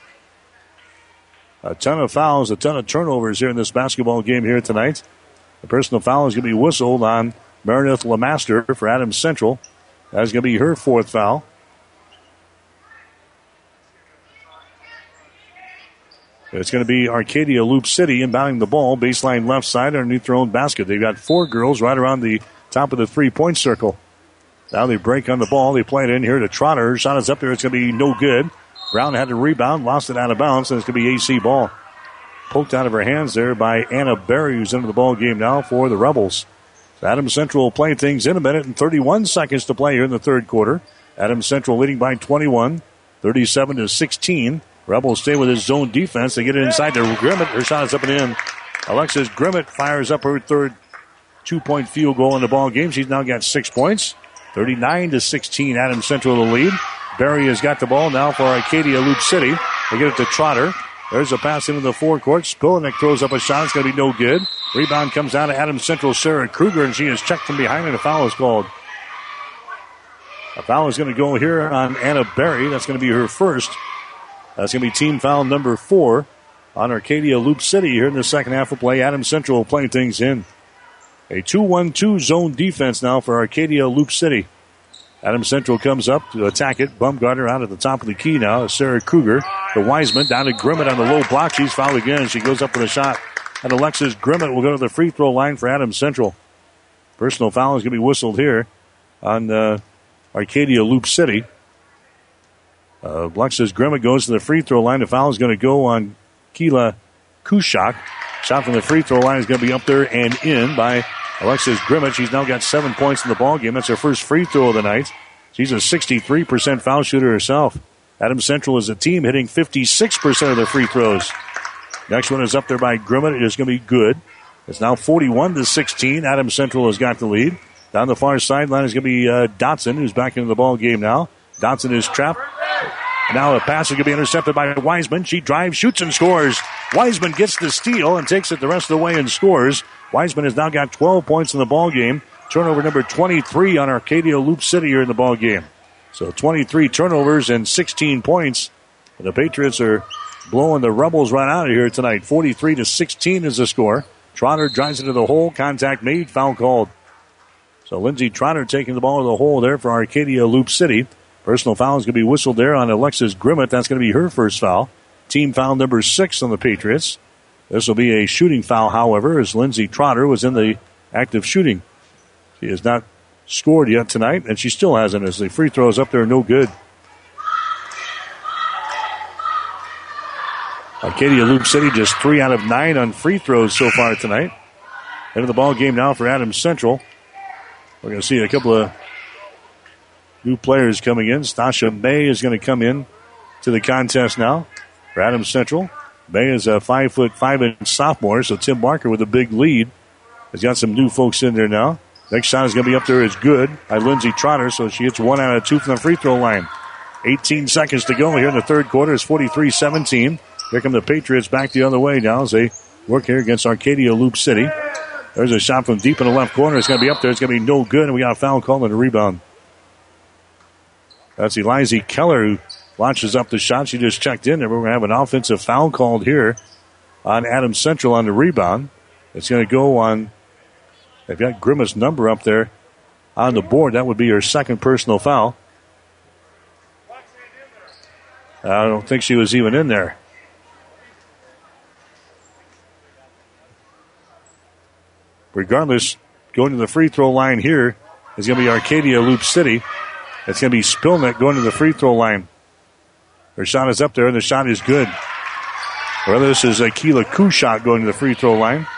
A ton of fouls, a ton of turnovers here in this basketball game here tonight. The personal foul is going to be whistled on Meredith LeMaster for Adams Central. That's going to be her fourth foul. It's going to be Arcadia Loop City inbounding the ball, baseline left side underneath their own basket. They've got four girls right around the top of the three-point circle. Now they break on the ball. They play it in here to Trotter. Her shot is up there. It's going to be no good. Brown had to rebound, lost it out of bounds, and it's going to be A C ball. Poked out of her hands there by Anna Berry, who's into the ball game now for the Rebels. So Adams Central will play things in a minute and thirty-one seconds to play here in the third quarter. Adams Central leading by twenty-one, thirty-seven to sixteen. Rebels stay with his zone defense. They get it inside to Grimmett. Her shot is up and in. Alexis Grimmett fires up her third two-point field goal in the ball game. She's now got six points. thirty-nine to sixteen, Adams Central the lead. Berry has got the ball now for Arcadia Loop City. They get it to Trotter. There's a pass into the forecourt. Spilnick throws up a shot. It's going to be no good. Rebound comes out to Adams Central Sarah Kruger, and she is checked from behind, and a foul is called. A foul is going to go here on Anna Berry. That's going to be her first. That's going to be team foul number four on Arcadia Loop City here in the second half of play. Adams Central playing things in. A two one two zone defense now for Arcadia Loop City. Adams Central comes up to attack it. Bumgarner out at the top of the key now. Sarah Kruger. The Wiseman down to Grimmett on the low block. She's fouled again. She goes up with a shot. And Alexis Grimmett will go to the free throw line for Adams Central. Personal foul is going to be whistled here on uh, Arcadia Loop City. Uh, Alexis Grimmett goes to the free throw line. The foul is going to go on Keela Kushak. Shot from the free throw line is going to be up there and in by Alexis Grimmett. She's now got seven points in the ball game. That's her first free throw of the night. She's a sixty-three percent foul shooter herself. Adams Central is a team hitting fifty-six percent of their free throws. Next one is up there by Grimmett. It is going to be good. It's now forty-one to sixteen. Adams Central has got the lead. Down the far sideline is going to be uh, Dotson, who's back into the ball game now. Dotson is trapped. Now a pass is going to be intercepted by Wiseman. She drives, shoots, and scores. Wiseman gets the steal and takes it the rest of the way and scores. Wiseman has now got twelve points in the ball game. Turnover number twenty-three on Arcadia Loop City here in the ball game. So twenty-three turnovers and sixteen points. And the Patriots are blowing the Rebels right out of here tonight. forty-three to sixteen is the score. Trotter drives into the hole. Contact made. Foul called. So Lindsey Trotter taking the ball to the hole there for Arcadia Loop City. Personal foul is going to be whistled there on Alexis Grimmett. That's going to be her first foul. Team foul number six on the Patriots. This will be a shooting foul, however, as Lindsey Trotter was in the act of shooting. She has not scored yet tonight, and she still hasn't, as the free throws up there no good. Arcadia Loop City just three out of nine on free throws so far tonight. Into the ball game now for Adams Central. We're going to see a couple of new players coming in. Stasha May is going to come in to the contest now for Adams Central. May is a five foot five inch sophomore, so Tim Barker with a big lead has got some new folks in there now. Next shot is going to be up there is good by Lindsey Trotter, so she gets one out of two from the free throw line. eighteen seconds to go here in the third quarter. It's forty-three seventeen. Here come the Patriots back the other way now as they work here against Arcadia Loop City. There's a shot from deep in the left corner. It's going to be up there. It's going to be no good, and we got a foul call and a rebound. That's Eliza Keller who launches up the shot. She just checked in there. We're going to have an offensive foul called here on Adams Central on the rebound. It's going to go on, they've got Grimace number up there on the board. That would be her second personal foul. I don't think she was even in there. Regardless, going to the free throw line here is going to be Arcadia Loop City. It's going to be Spillnet going to the free throw line. Her shot is up there, and the shot is good. Rather, this is Akila Kushak going to the free throw line.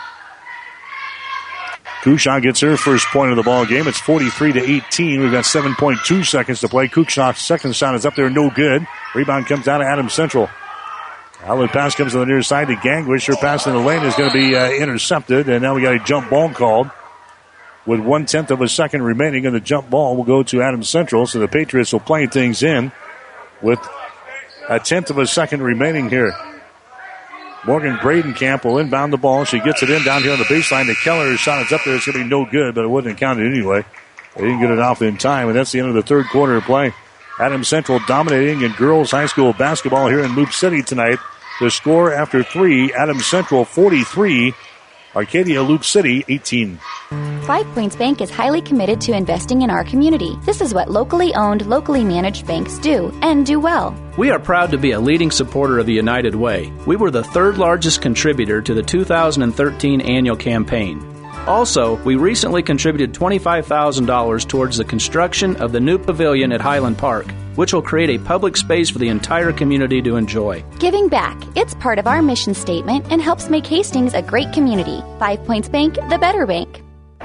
Kushak gets her first point of the ball game. It's forty-three to eighteen. We've got seven point two seconds to play. Kushak's second shot is up there, no good. Rebound comes out of Adams Central. Outlet pass comes to the near side to Gangwish. Her pass in the lane is going to be uh, intercepted, and now we got a jump ball called. With one-tenth of a second remaining, and the jump ball will go to Adams Central, so the Patriots will play things in with a tenth of a second remaining here. Morgan Bradenkamp will inbound the ball. She gets it in down here on the baseline to Keller. Her shot is up there. It's going to be no good, but it wouldn't have counted anyway. They didn't get it off in time, and that's the end of the third quarter of play. Adams Central dominating in girls high school basketball here in Loop City tonight. The score after three, Adams Central forty-three, Arcadia Loop City eighteen. Five Points Bank is highly committed to investing in our community. This is what locally owned, locally managed banks do, and do well. We are proud to be a leading supporter of the United Way. We were the third largest contributor to the two thousand thirteen annual campaign. Also, we recently contributed twenty-five thousand dollars towards the construction of the new pavilion at Highland Park, which will create a public space for the entire community to enjoy. Giving back. It's part of our mission statement and helps make Hastings a great community. Five Points Bank, the better bank.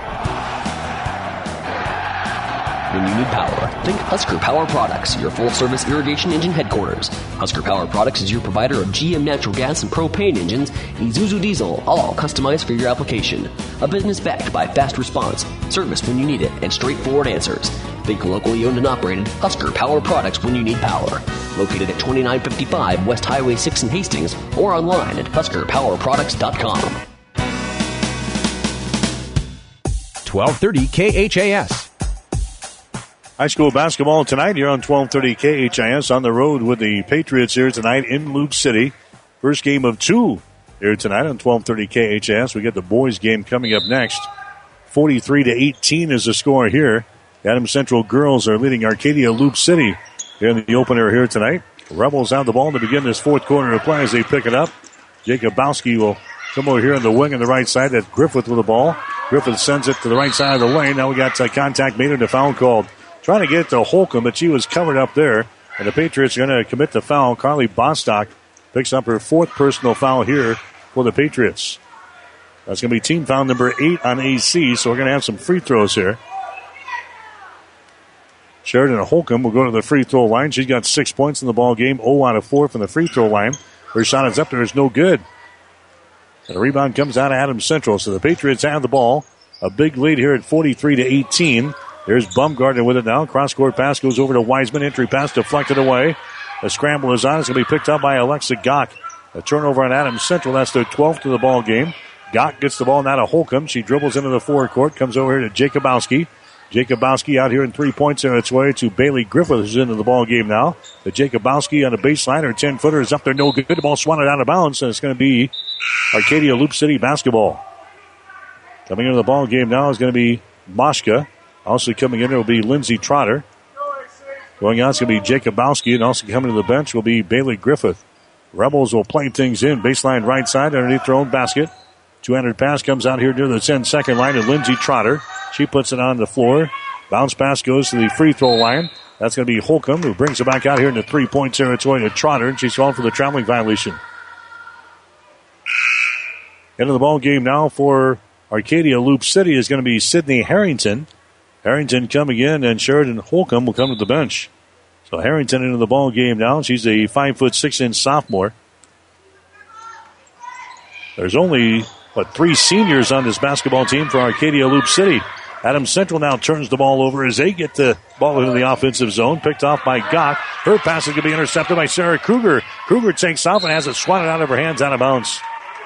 When you need power, think Husker Power Products, your full-service irrigation engine headquarters. Husker Power Products is your provider of G M natural gas and propane engines, Isuzu diesel, all customized for your application. A business backed by fast response, service when you need it, and straightforward answers. Think locally owned and operated Husker Power Products when you need power. Located at twenty-nine fifty-five West Highway six in Hastings, or online at husker power products dot com. twelve thirty K H A S. High school basketball tonight here on twelve thirty K H I S on the road with the Patriots here tonight in Loop City. First game of two here tonight on twelve thirty K H I S. We get the boys game coming up next. forty-three to eighteen is the score here. Adams Central girls are leading Arcadia Loop City here in the opener here tonight. Rebels have the ball to begin this fourth quarter of play as they pick it up. Jacob Bowski will come over here on the wing on the right side. That's Griffith with the ball. Griffith sends it to the right side of the lane. Now we got uh, contact made and a foul called. Trying to get it to Holcomb, but she was covered up there. And the Patriots are going to commit the foul. Carly Bostock picks up her fourth personal foul here for the Patriots. That's going to be team foul number eight on A C, so we're going to have some free throws here. Sheridan Holcomb will go to the free throw line. She's got six points in the ball game, zero out of four from the free throw line. Her shot is up there, is no good. And the rebound comes out of Adams Central, so the Patriots have the ball. A big lead here at forty-three to eighteen. There's Bumgardner with it now. Cross-court pass goes over to Wiseman. Entry pass deflected away. The scramble is on. It's going to be picked up by Alexa Gock. A turnover on Adams Central. That's their twelfth of the ball game. Gock gets the ball now to Holcomb. She dribbles into the forecourt. Comes over here to Jacobowski. Jacobowski out here in three points on its way to Bailey Griffith, who's into the ball game now. The Jacobowski on the baseline. Her ten-footer is up there. No good. The ball swatted out of bounds, and it's going to be Arcadia Loop City basketball. Coming into the ball game now is going to be Moshka. Also coming in, it will be Lindsey Trotter. Going out, it's going to be Jacobowski, and also coming to the bench will be Bailey Griffith. Rebels will play things in. Baseline right side underneath their own basket. Two-handed pass comes out here near the ten-second line to Lindsey Trotter. She puts it on the floor. Bounce pass goes to the free throw line. That's going to be Holcomb, who brings it back out here in the three-point territory to Trotter, and she's calling for the traveling violation. Into the ball game now for Arcadia Loop City is going to be Sydney Harrington. Harrington coming in, and Sheridan Holcomb will come to the bench. So Harrington into the ball game now. She's a five foot six inch sophomore. There's only, what, three seniors on this basketball team for Arcadia Loop City. Adams Central now turns the ball over as they get the ball into the offensive zone. Picked off by Gott. Her pass is going to be intercepted by Sarah Kruger. Kruger takes off and has it swatted out of her hands, out of bounds.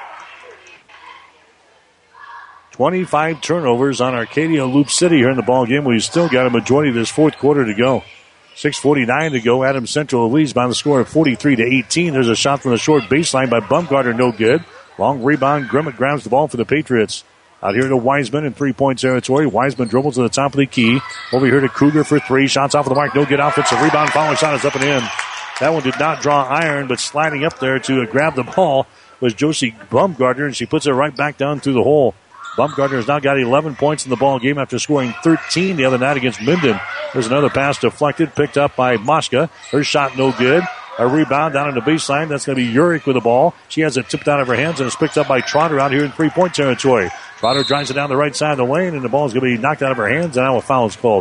twenty-five turnovers on Arcadia Loop City here in the ball game. We've still got a majority of this fourth quarter to go. six forty-nine to go. Adams Central leads by the score of forty-three to eighteen. There's a shot from the short baseline by Bumgarner, no good. Long rebound. Grimmett grabs the ball for the Patriots. Out here to Wiseman in three-point territory. Wiseman dribbles to the top of the key. Over here to Kruger for three. Shots off of the mark. No good. Offensive rebound. Foul shot is up and in. That one did not draw iron, but sliding up there to grab the ball was Josie Bumgarner, and she puts it right back down through the hole. Bumgarner has now got eleven points in the ball game after scoring thirteen the other night against Minden. There's another pass deflected, picked up by Moshka. Her shot no good. A rebound down in the baseline. That's going to be Urich with the ball. She has it tipped out of her hands, and it's picked up by Trotter out here in three-point territory. Trotter drives it down the right side of the lane, and the ball is going to be knocked out of her hands, and now a foul is called.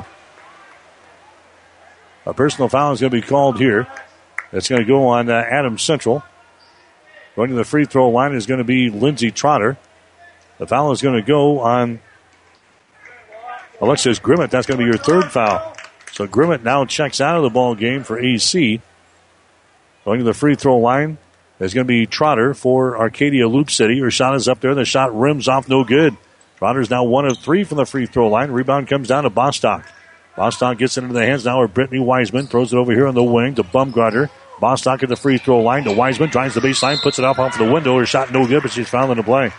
A personal foul is going to be called here. It's going to go on uh, Adams Central. Going to the free throw line is going to be Lindsey Trotter. The foul is going to go on Alexis Grimmett. That's going to be your third foul. So Grimmett now checks out of the ball game for A C. Going to the free throw line is going to be Trotter for Arcadia Loop City. Her shot is up there. The shot rims off, no good. Trotter's now one of three from the free throw line. Rebound comes down to Bostock. Bostock gets it into the hands now of Brittany Wiseman. Throws it over here on the wing to Bumgarner. Bostock at the free throw line to Wiseman. Drives the baseline, puts it up off the window. Her shot no good, but she's fouled in the play.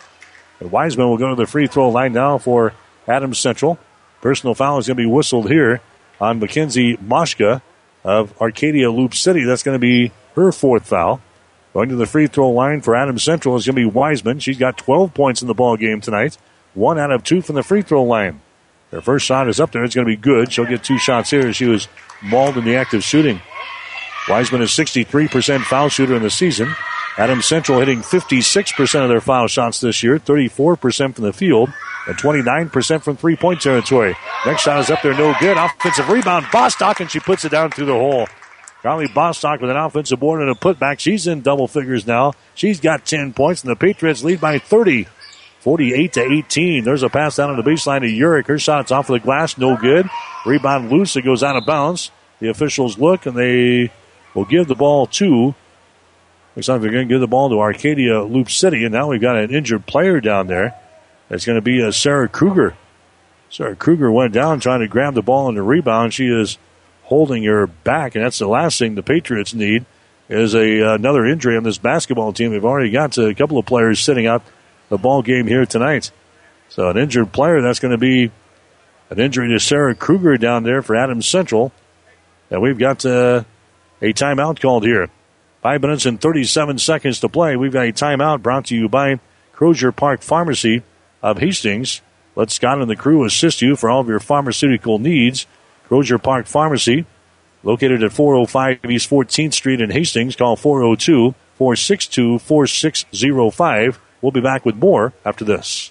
And Wiseman will go to the free throw line now for Adams Central. Personal foul is going to be whistled here on Mackenzie Moshka of Arcadia Loop City. That's going to be her fourth foul. Going to the free throw line for Adams Central is going to be Wiseman. She's got twelve points in the ball game tonight. One out of two from the free throw line. Her first shot is up there. It's going to be good. She'll get two shots here as she was mauled in the act of shooting. Wiseman is sixty-three percent foul shooter in the season. Adams Central hitting fifty-six percent of their foul shots this year, thirty-four percent from the field, and twenty-nine percent from three-point territory. Next shot is up there, no good. Offensive rebound, Bostock, and she puts it down through the hole. Carly Bostock with an offensive board and a putback. She's in double figures now. She's got ten points, and the Patriots lead by thirty, forty-eight to eighteen. There's a pass down on the baseline to Urich. Her shot's off of the glass, no good. Rebound loose, it goes out of bounds. The officials look, and they will give the ball to... Looks like they're going to give the ball to Arcadia Loop City, and now we've got an injured player down there. That's going to be uh, Sarah Kruger. Sarah Kruger went down trying to grab the ball in the rebound. She is holding her back, and that's the last thing the Patriots need is a uh, another injury on this basketball team. They've already got a couple of players sitting out the ball game here tonight. So an injured player, that's going to be an injury to Sarah Kruger down there for Adams Central. And we've got uh, a timeout called here. Five minutes and thirty-seven seconds to play. We've got a timeout brought to you by Crozier Park Pharmacy of Hastings. Let Scott and the crew assist you for all of your pharmaceutical needs. Crozier Park Pharmacy, located at four oh five East fourteenth Street in Hastings. Call four oh two, four six two, four six oh five. We'll be back with more after this.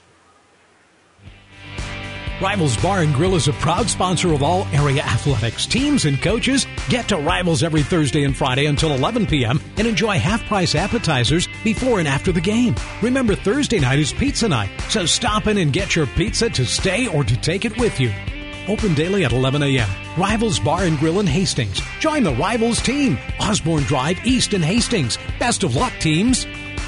Rivals Bar and Grill is a proud sponsor of all area athletics. Teams and coaches get to Rivals every Thursday and Friday until eleven p.m. and enjoy half-price appetizers before and after the game. Remember, Thursday night is pizza night, so stop in and get your pizza to stay or to take it with you. Open daily at eleven a.m. Rivals Bar and Grill in Hastings. Join the Rivals team. Osborne Drive East in Hastings. Best of luck, teams.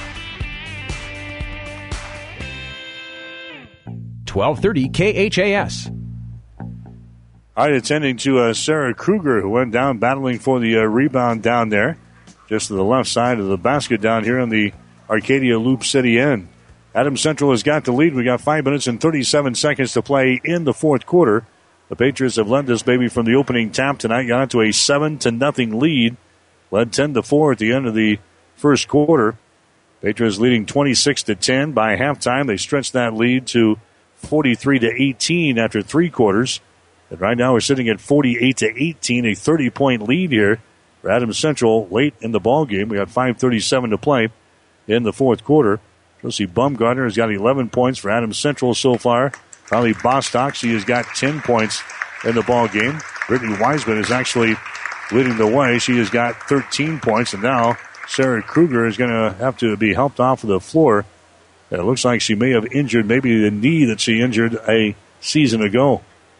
twelve thirty K H A S. All right, attending to uh, Sarah Kruger, who went down battling for the uh, rebound down there, just to the left side of the basket down here on the Arcadia Loop City end. Adams Central has got the lead. We got five minutes and thirty-seven seconds to play in the fourth quarter. The Patriots have led this baby from the opening tap tonight, got into a seven to nothing lead, led ten to four at the end of the first quarter. Patriots leading twenty-six to ten. By halftime, they stretched that lead to forty-three to eighteen after three quarters. And right now we're sitting at forty-eight to eighteen, a thirty-point lead here for Adams Central late in the ball game. We got five thirty-seven to play in the fourth quarter. Josie Bumgarner has got eleven points for Adams Central so far. Riley Bostock, she has got ten points in the ball game. Brittany Wiseman is actually leading the way. She has got thirteen points, and now Sarah Kruger is going to have to be helped off of the floor. It looks like she may have injured maybe the knee that she injured a season ago.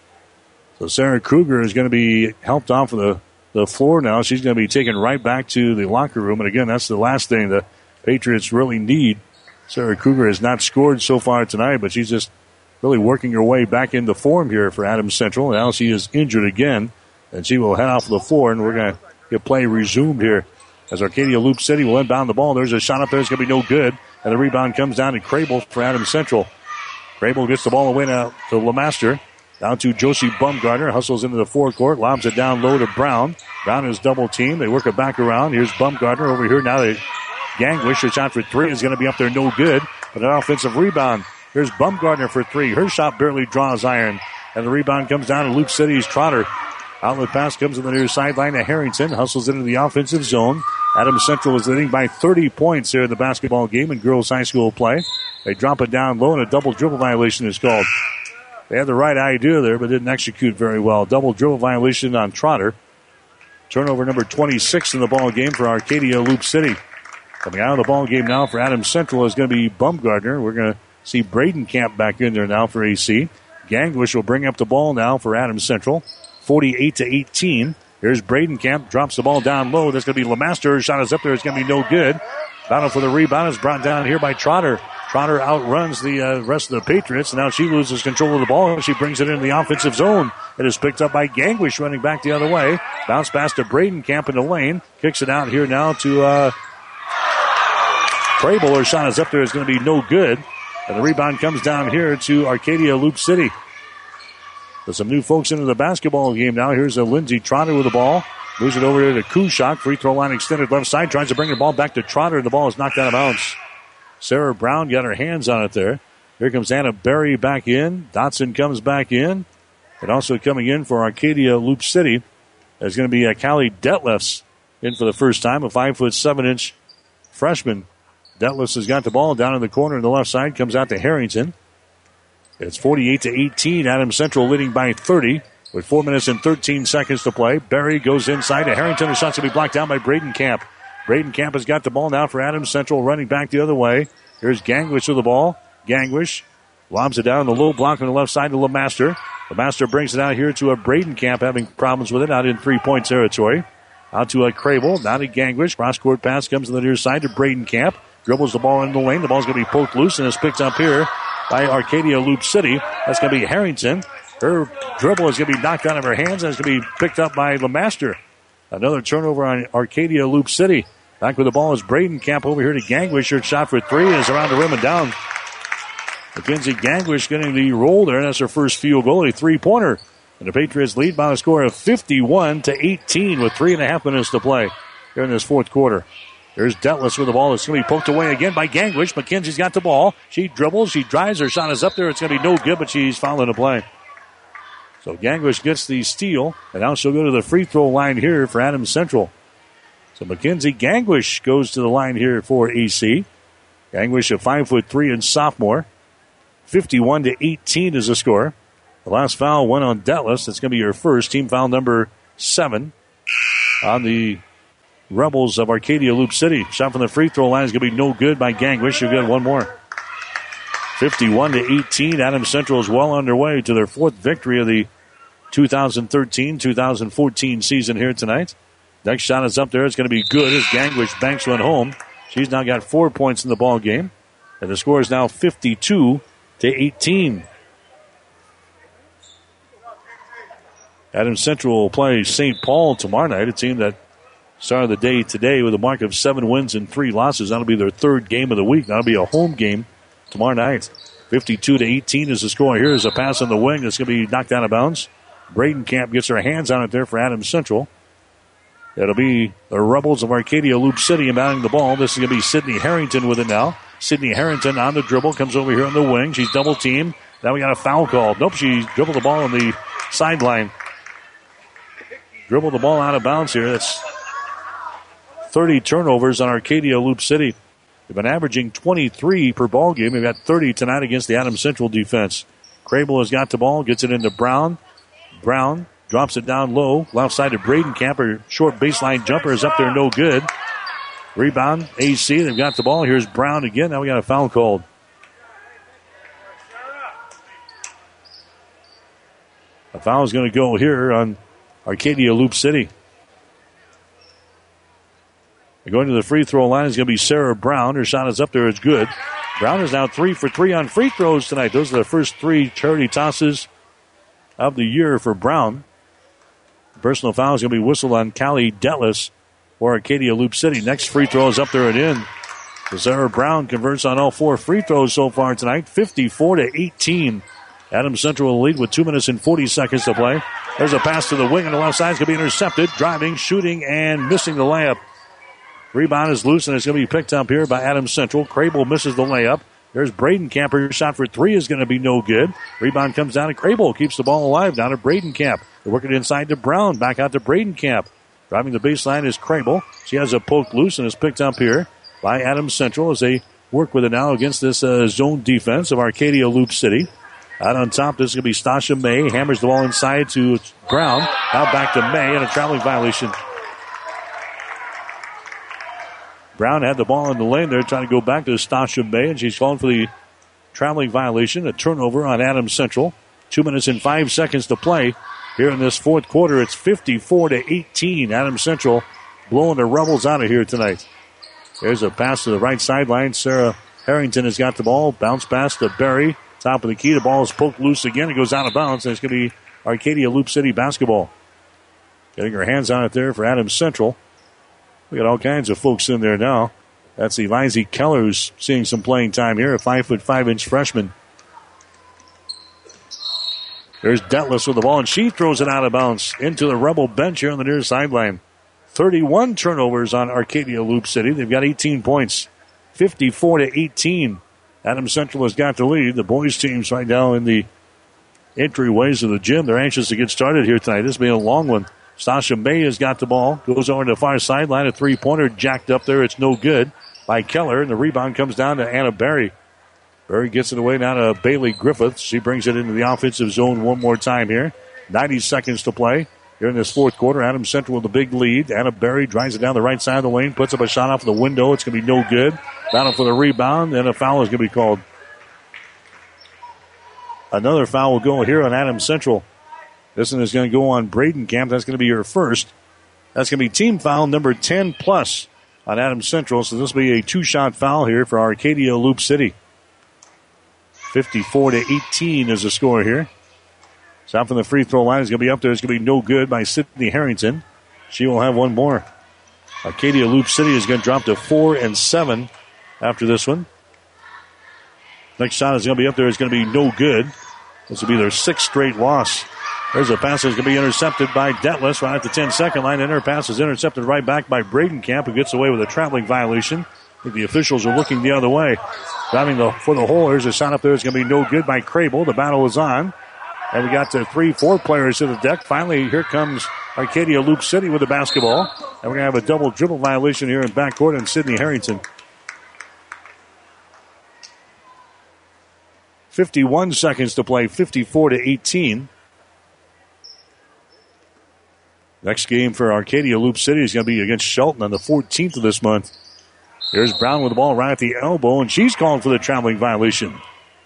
So Sarah Kruger is going to be helped off of the, the floor now. She's going to be taken right back to the locker room. And again, that's the last thing the Patriots really need. Sarah Kruger has not scored so far tonight, but she's just really working her way back into form here for Adams Central. Now she is injured again, and she will head off the floor, and we're going to get play resumed here as Arcadia Loop City will inbound the ball. There's a shot up there. It's going to be no good, and the rebound comes down to Crable for Adams Central. Crable gets the ball away now to LeMaster. Down to Josie Bumgarner. Hustles into the forecourt. Lobs it down low to Brown. Brown is double teamed. They work it back around. Here's Bumgarner over here. Now they Gangwish. Her shot for three is going to be up there. No good. But an offensive rebound. Here's Bumgarner for three. Her shot barely draws iron. And the rebound comes down to Loop City's Trotter. Outlet pass comes to the near sideline to Harrington. Hustles into the offensive zone. Adams Central is leading by thirty points here in the basketball game in girls high school play. They drop it down low, and a double dribble violation is called. They had the right idea there, but didn't execute very well. Double dribble violation on Trotter. Turnover number twenty-six in the ball game for Arcadia Loop City. Coming out of the ball game now for Adams Central is going to be Bumgarner. We're going to see Braden Camp back in there now for A C. Gangwish will bring up the ball now for Adams Central. forty-eight to eighteen. Here's Braden Camp. Drops the ball down low. That's going to be LeMaster. Her shot is up there. It's going to be no good. Battle for the rebound is brought down here by Trotter. Trotter outruns the uh, rest of the Patriots. Now she loses control of the ball. She brings it into the offensive zone. It is picked up by Gangwish running back the other way. Bounce pass to Braden Camp in the lane. Kicks it out here now to uh, Crable. Her shot is up there. It's going to be no good. And the rebound comes down here to Arcadia Loop City. There's some new folks into the basketball game now. Here's a Lindsey Trotter with the ball. Moves it over there to Kushak. Free throw line extended left side. Tries to bring the ball back to Trotter. The ball is knocked out of bounds. Sarah Brown got her hands on it there. Here comes Anna Berry back in. Dotson comes back in. And also coming in for Arcadia Loop City is going to be uh, Callie Detlefs in for the first time, a five foot seven inch freshman. Detlefs has got the ball down in the corner on the left side. Comes out to Harrington. It's forty-eight to eighteen. Adams Central leading by thirty with four minutes and thirteen seconds to play. Berry goes inside to Harrington. The shot's going to be blocked down by Braden Camp. Braden Camp has got the ball now for Adams Central, running back the other way. Here's Gangwish with the ball. Gangwish lobs it down the low block on the left side to LeMaster. LeMaster brings it out here to a Braden Camp having problems with it out in three-point territory. Out to a Crable, now to Gangwish. Cross-court pass comes to the near side to Braden Camp. Dribbles the ball in the lane. The ball's going to be poked loose and is picked up here by Arcadia Loop City. That's going to be Harrington. Her dribble is going to be knocked out of her hands and it's going to be picked up by LeMaster. Another turnover on Arcadia Loop City. Back with the ball is Braden Camp over here to Gangwish. Her shot for three is around the rim and down. Mackenzie Gangwish getting the roll there. That's her first field goal, a three-pointer. And the Patriots lead by a score of fifty-one to eighteen with three and a half minutes to play here in this fourth quarter. There's Detlefs with the ball. It's going to be poked away again by Gangwish. Mackenzie's got the ball. She dribbles. She drives. Her shot is up there. It's going to be no good, but she's fouling the play. So Gangwish gets the steal, and now she'll go to the free throw line here for Adams Central. So Mackenzie Gangwish goes to the line here for A C. Gangwish, a five foot three and sophomore. fifty-one to eighteen is the score. The last foul went on Detlefs. It's going to be her first. Team foul number seven on the Rebels of Arcadia Loop City. Shot from the free throw line is going to be no good by Gangwish. She'll get one more. fifty-one to eighteen. Adams Central is well underway to their fourth victory of the two thousand thirteen two thousand fourteen season here tonight. Next shot is up there. It's going to be good as Gangwish banks one home. She's now got four points in the ball game. And the score is now fifty-two to eighteen. Adams Central will play Saint Paul tomorrow night, a team that started the day today with a mark of seven wins and three losses. That'll be their third game of the week. That'll be a home game tomorrow night. fifty-two to eighteen is the score. Here is a pass on the wing that's going to be knocked out of bounds. Braden Camp gets her hands on it there for Adams Central. It'll be the Rebels of Arcadia Loop City inbounding the ball. This is going to be Sydney Harrington with it now. Sydney Harrington on the dribble, comes over here on the wing. She's double teamed. Now we got a foul call. Nope, she dribbled the ball on the sideline. Dribbled the ball out of bounds here. That's thirty turnovers on Arcadia Loop City. They've been averaging twenty-three per ball game. They've got thirty tonight against the Adams Central defense. Crable has got the ball, gets it into Brown. Brown drops it down low. Left side to Braden Camper. Short baseline jumper is up there, no good. Rebound, A C. They've got the ball. Here's Brown again. Now we got a foul called. A foul is going to go here on Arcadia Loop City. Going to the free throw line is going to be Sarah Brown. Her shot is up there. It's good. Brown is now three for three on free throws tonight. Those are the first three charity tosses of the year for Brown. Personal foul is going to be whistled on Callie Detlis for Arcadia Loop City. Next free throw is up there and in. So Sarah Brown converts on all four free throws so far tonight. fifty-four to eighteen. Adams Central will lead with two minutes and forty seconds to play. There's a pass to the wing on the left side. It's going to be intercepted. Driving, shooting, and missing the layup. Rebound is loose, and it's going to be picked up here by Adams Central. Crable misses the layup. There's Braden Camper. Shot for three is going to be no good. Rebound comes down to Crable. Keeps the ball alive down to Braden Camp. They're working inside to Brown. Back out to Braden Camp. Driving the baseline is Crable. She has a poke loose and is picked up here by Adams Central as they work with it now against this uh, zone defense of Arcadia Loop City. Out on top, this is going to be Stasha May. Hammers the ball inside to Brown. Now back to May and a traveling violation. Brown had the ball in the lane there, trying to go back to Stasha May, and she's calling for the traveling violation, a turnover on Adams Central. Two minutes and five seconds to play here in this fourth quarter. It's fifty-four to eighteen. Adams Central blowing the Rebels out of here tonight. There's a pass to the right sideline. Sarah Harrington has got the ball. Bounce pass to Berry. Top of the key. The ball is poked loose again. It goes out of bounds, and it's going to be Arcadia Loop City basketball. Getting her hands on it there for Adams Central. We got all kinds of folks in there now. That's Eliza Keller who's seeing some playing time here, a five foot five inch freshman. There's Detlis with the ball, and she throws it out of bounds into the Rebel bench here on the near sideline. thirty-one turnovers on Arcadia Loop City. They've got eighteen points. fifty-four to eighteen. Adams Central has got the lead. The boys' team's right now in the entryways of the gym. They're anxious to get started here tonight. This will be a long one. Stasha May has got the ball. Goes over to the far sideline. A three-pointer jacked up there. It's no good by Keller. And the rebound comes down to Anna Berry. Berry gets it away now to Bailey Griffiths. She brings it into the offensive zone one more time here. ninety seconds to play here in this fourth quarter. Adams Central with a big lead. Anna Berry drives it down the right side of the lane. Puts up a shot off the window. It's going to be no good. Battle for the rebound. And a foul is going to be called. Another foul will go here on Adams Central. This one is going to go on Braden Camp. That's going to be her first. That's going to be team foul number ten plus on Adams Central. So this will be a two-shot foul here for Arcadia Loop City. fifty-four to eighteen is the score here. Shot from the free throw line is going to be up there. It's going to be no good by Sydney Harrington. She will have one more. Arcadia Loop City is going to drop to four and seven after this one. Next shot is going to be up there. It's going to be no good. This will be their sixth straight loss. There's a pass that's going to be intercepted by Detlis right at the ten-second line, and her pass is intercepted right back by Braden Camp, who gets away with a traveling violation. I think the officials are looking the other way. Driving the, for the hole, there's a shot up there. It's going to be no good by Crable. The battle is on. And we got the three, four players to the deck. Finally, here comes Arcadia Loop City with the basketball. And we're going to have a double dribble violation here in backcourt on Sydney Harrington. fifty-one seconds to play, fifty-four to eighteen. Next game for Arcadia Loop City is going to be against Shelton on the fourteenth of this month. Here's Brown with the ball right at the elbow, and she's calling for the traveling violation.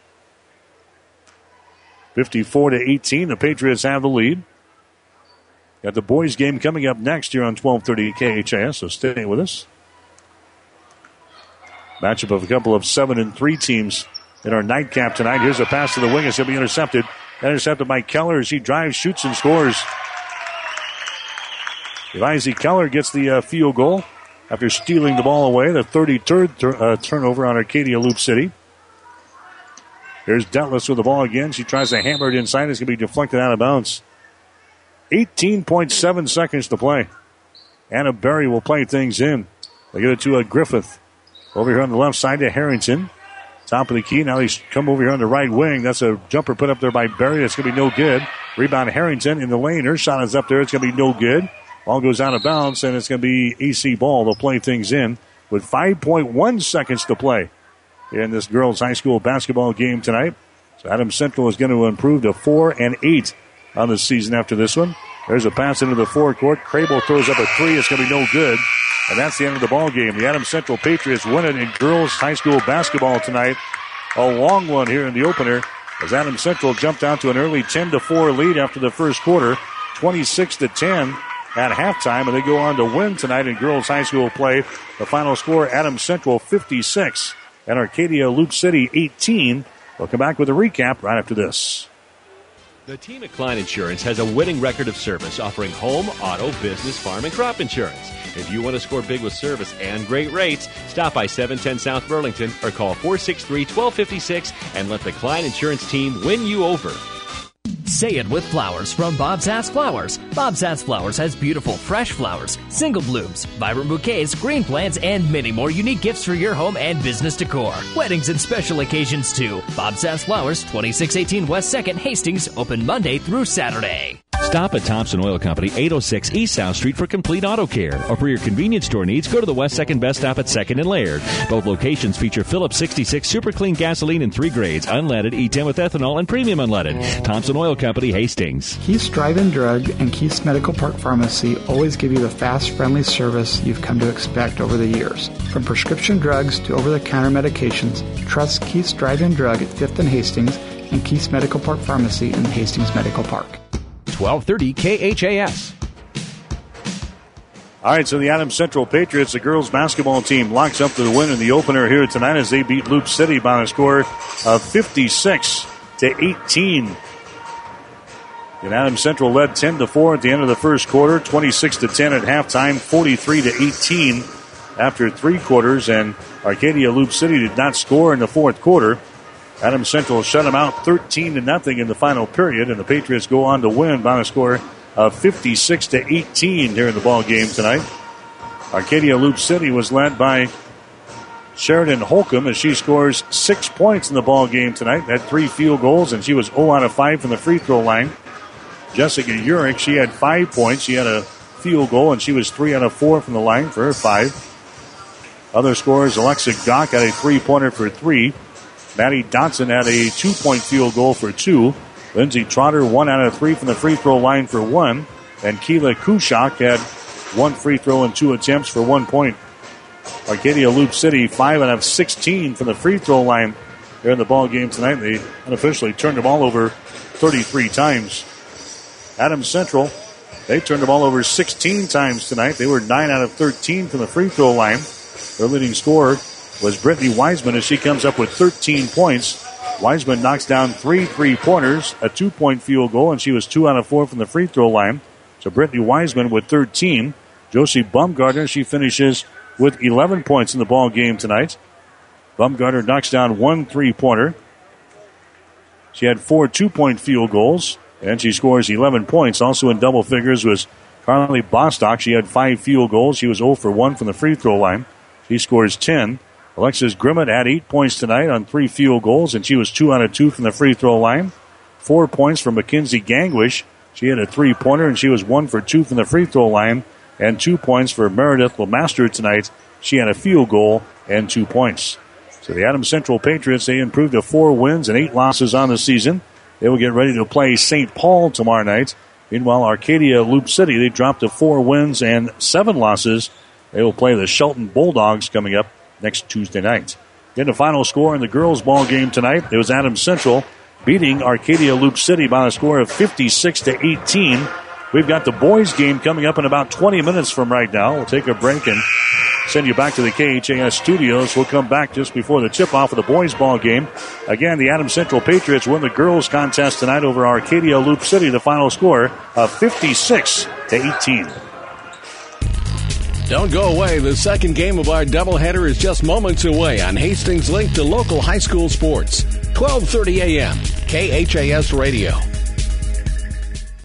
fifty-four to eighteen, the Patriots have the lead. Got the boys game coming up next here on twelve thirty K H A S, so stay with us. Matchup of a couple of seven and three teams in our nightcap tonight. Here's a pass to the wing. It's going to be intercepted. Intercepted by Keller as he drives, shoots, and scores. Eliza Keller gets the uh, field goal after stealing the ball away. The thirty-third tur- uh, turnover on Arcadia Loop City. Here's Detlis with the ball again. She tries to hammer it inside. It's going to be deflected out of bounds. eighteen point seven seconds to play. Anna Berry will play things in. They get it to a Griffith. Over here on the left side to Harrington. Top of the key. Now he's come over here on the right wing. That's a jumper put up there by Berry. That's going to be no good. Rebound Harrington in the lane. Her shot is up there. It's going to be no good. Ball goes out of bounds, and it's going to be A C ball. They'll play things in with five point one seconds to play in this girls' high school basketball game tonight. So Adams Central is going to improve to four and eight on the season after this one. There's a pass into the forecourt. Crable throws up a three. It's going to be no good. And that's the end of the ball game. The Adams Central Patriots win it in girls high school basketball tonight. A long one here in the opener as Adams Central jumped out to an early ten to four lead after the first quarter, twenty-six to ten at halftime, and they go on to win tonight in girls high school play. The final score, Adams Central fifty-six and Arcadia Loop City eighteen. We'll come back with a recap right after this. The team at Klein Insurance has a winning record of service, offering home, auto, business, farm, and crop insurance. If you want to score big with service and great rates, stop by seven ten South Burlington or call four six three, one two five six and let the Klein Insurance team win you over. Say it with flowers from Bob's Ass Flowers. Bob's Ass Flowers has beautiful fresh flowers, single blooms, vibrant bouquets, green plants, and many more unique gifts for your home and business decor. Weddings and special occasions too. Bob's Ass Flowers, twenty-six eighteen West second, Hastings, open Monday through Saturday. Stop at Thompson Oil Company, eight oh six East South Street for complete auto care. Or for your convenience store needs, go to the West second Best Stop at second and Laird. Both locations feature Phillips sixty-six Super Clean gasoline in three grades, unleaded, E ten with ethanol, and premium unleaded. Thompson Oil Company, Hastings. Keith's Drive-In Drug and Keith's Medical Park Pharmacy always give you the fast, friendly service you've come to expect over the years. From prescription drugs to over-the-counter medications, trust Keith's Drive-In Drug at fifth and Hastings and Keith's Medical Park Pharmacy in Hastings Medical Park. twelve thirty K H A S. All right, so the Adams Central Patriots, the girls basketball team, locks up the win in the opener here tonight as they beat Loop City by a score of fifty-six to eighteen. And Adams Central led ten to four at the end of the first quarter, twenty-six to ten at halftime, forty-three to eighteen after three quarters, and Arcadia Loop City did not score in the fourth quarter. Adams Central shut them out thirteen to nothing in the final period, and the Patriots go on to win by a score of fifty-six to eighteen during the ball game tonight. Arcadia Loop City was led by Sheridan Holcomb as she scores six points in the ball game tonight. Had three field goals, and she was zero out of five from the free throw line. Jessica Urich, she had five points. She had a field goal, and she was three out of four from the line for her five. Other scorers, Alexa Gock had a three-pointer for three. Maddie Dotson had a two-point field goal for two. Lindsey Trotter, one out of three from the free throw line for one. And Keela Kushak had one free throw and two attempts for one point. Arcadia Loop City, five out of sixteen from the free throw line here in the ball game tonight. They unofficially turned the ball over thirty-three times. Adams Central, they turned the ball over sixteen times tonight. They were nine out of thirteen from the free throw line. Their leading scorer was Brittany Wiseman as she comes up with thirteen points. Wiseman knocks down three three-pointers, a two-point field goal, and she was two out of four from the free throw line. So Brittany Wiseman with thirteen. Josie Bumgarner, she finishes with eleven points in the ball game tonight. Bumgarner knocks down one three-pointer. She had four two-point field goals, and she scores eleven points. Also in double figures was Carly Bostock. She had five field goals. She was zero for one from the free throw line. She scores ten. Alexis Grimmett had eight points tonight on three field goals, and she was two out of two from the free throw line. Four points from Mackenzie Gangwish. She had a three-pointer, and she was one for two from the free throw line. And two points for Meredith LeMaster tonight. She had a field goal and two points. So the Adams Central Patriots, they improved to four wins and eight losses on the season. They will get ready to play Saint Paul tomorrow night. Meanwhile, Arcadia Loop City, they dropped to four wins and seven losses. They will play the Shelton Bulldogs coming up next Tuesday night. In the final score in the girls' ball game tonight, it was Adams Central beating Arcadia Loop City by a score of fifty-six to eighteen. We've got the boys' game coming up in about twenty minutes from right now. We'll take a break and send you back to the K H A S studios. We'll come back just before the tip-off of the boys' ball game. Again, the Adams Central Patriots win the girls' contest tonight over Arcadia Loop City. The final score of fifty-six to eighteen. Don't go away. The second game of our doubleheader is just moments away on Hastings' link to local high school sports. twelve thirty a.m. K H A S Radio.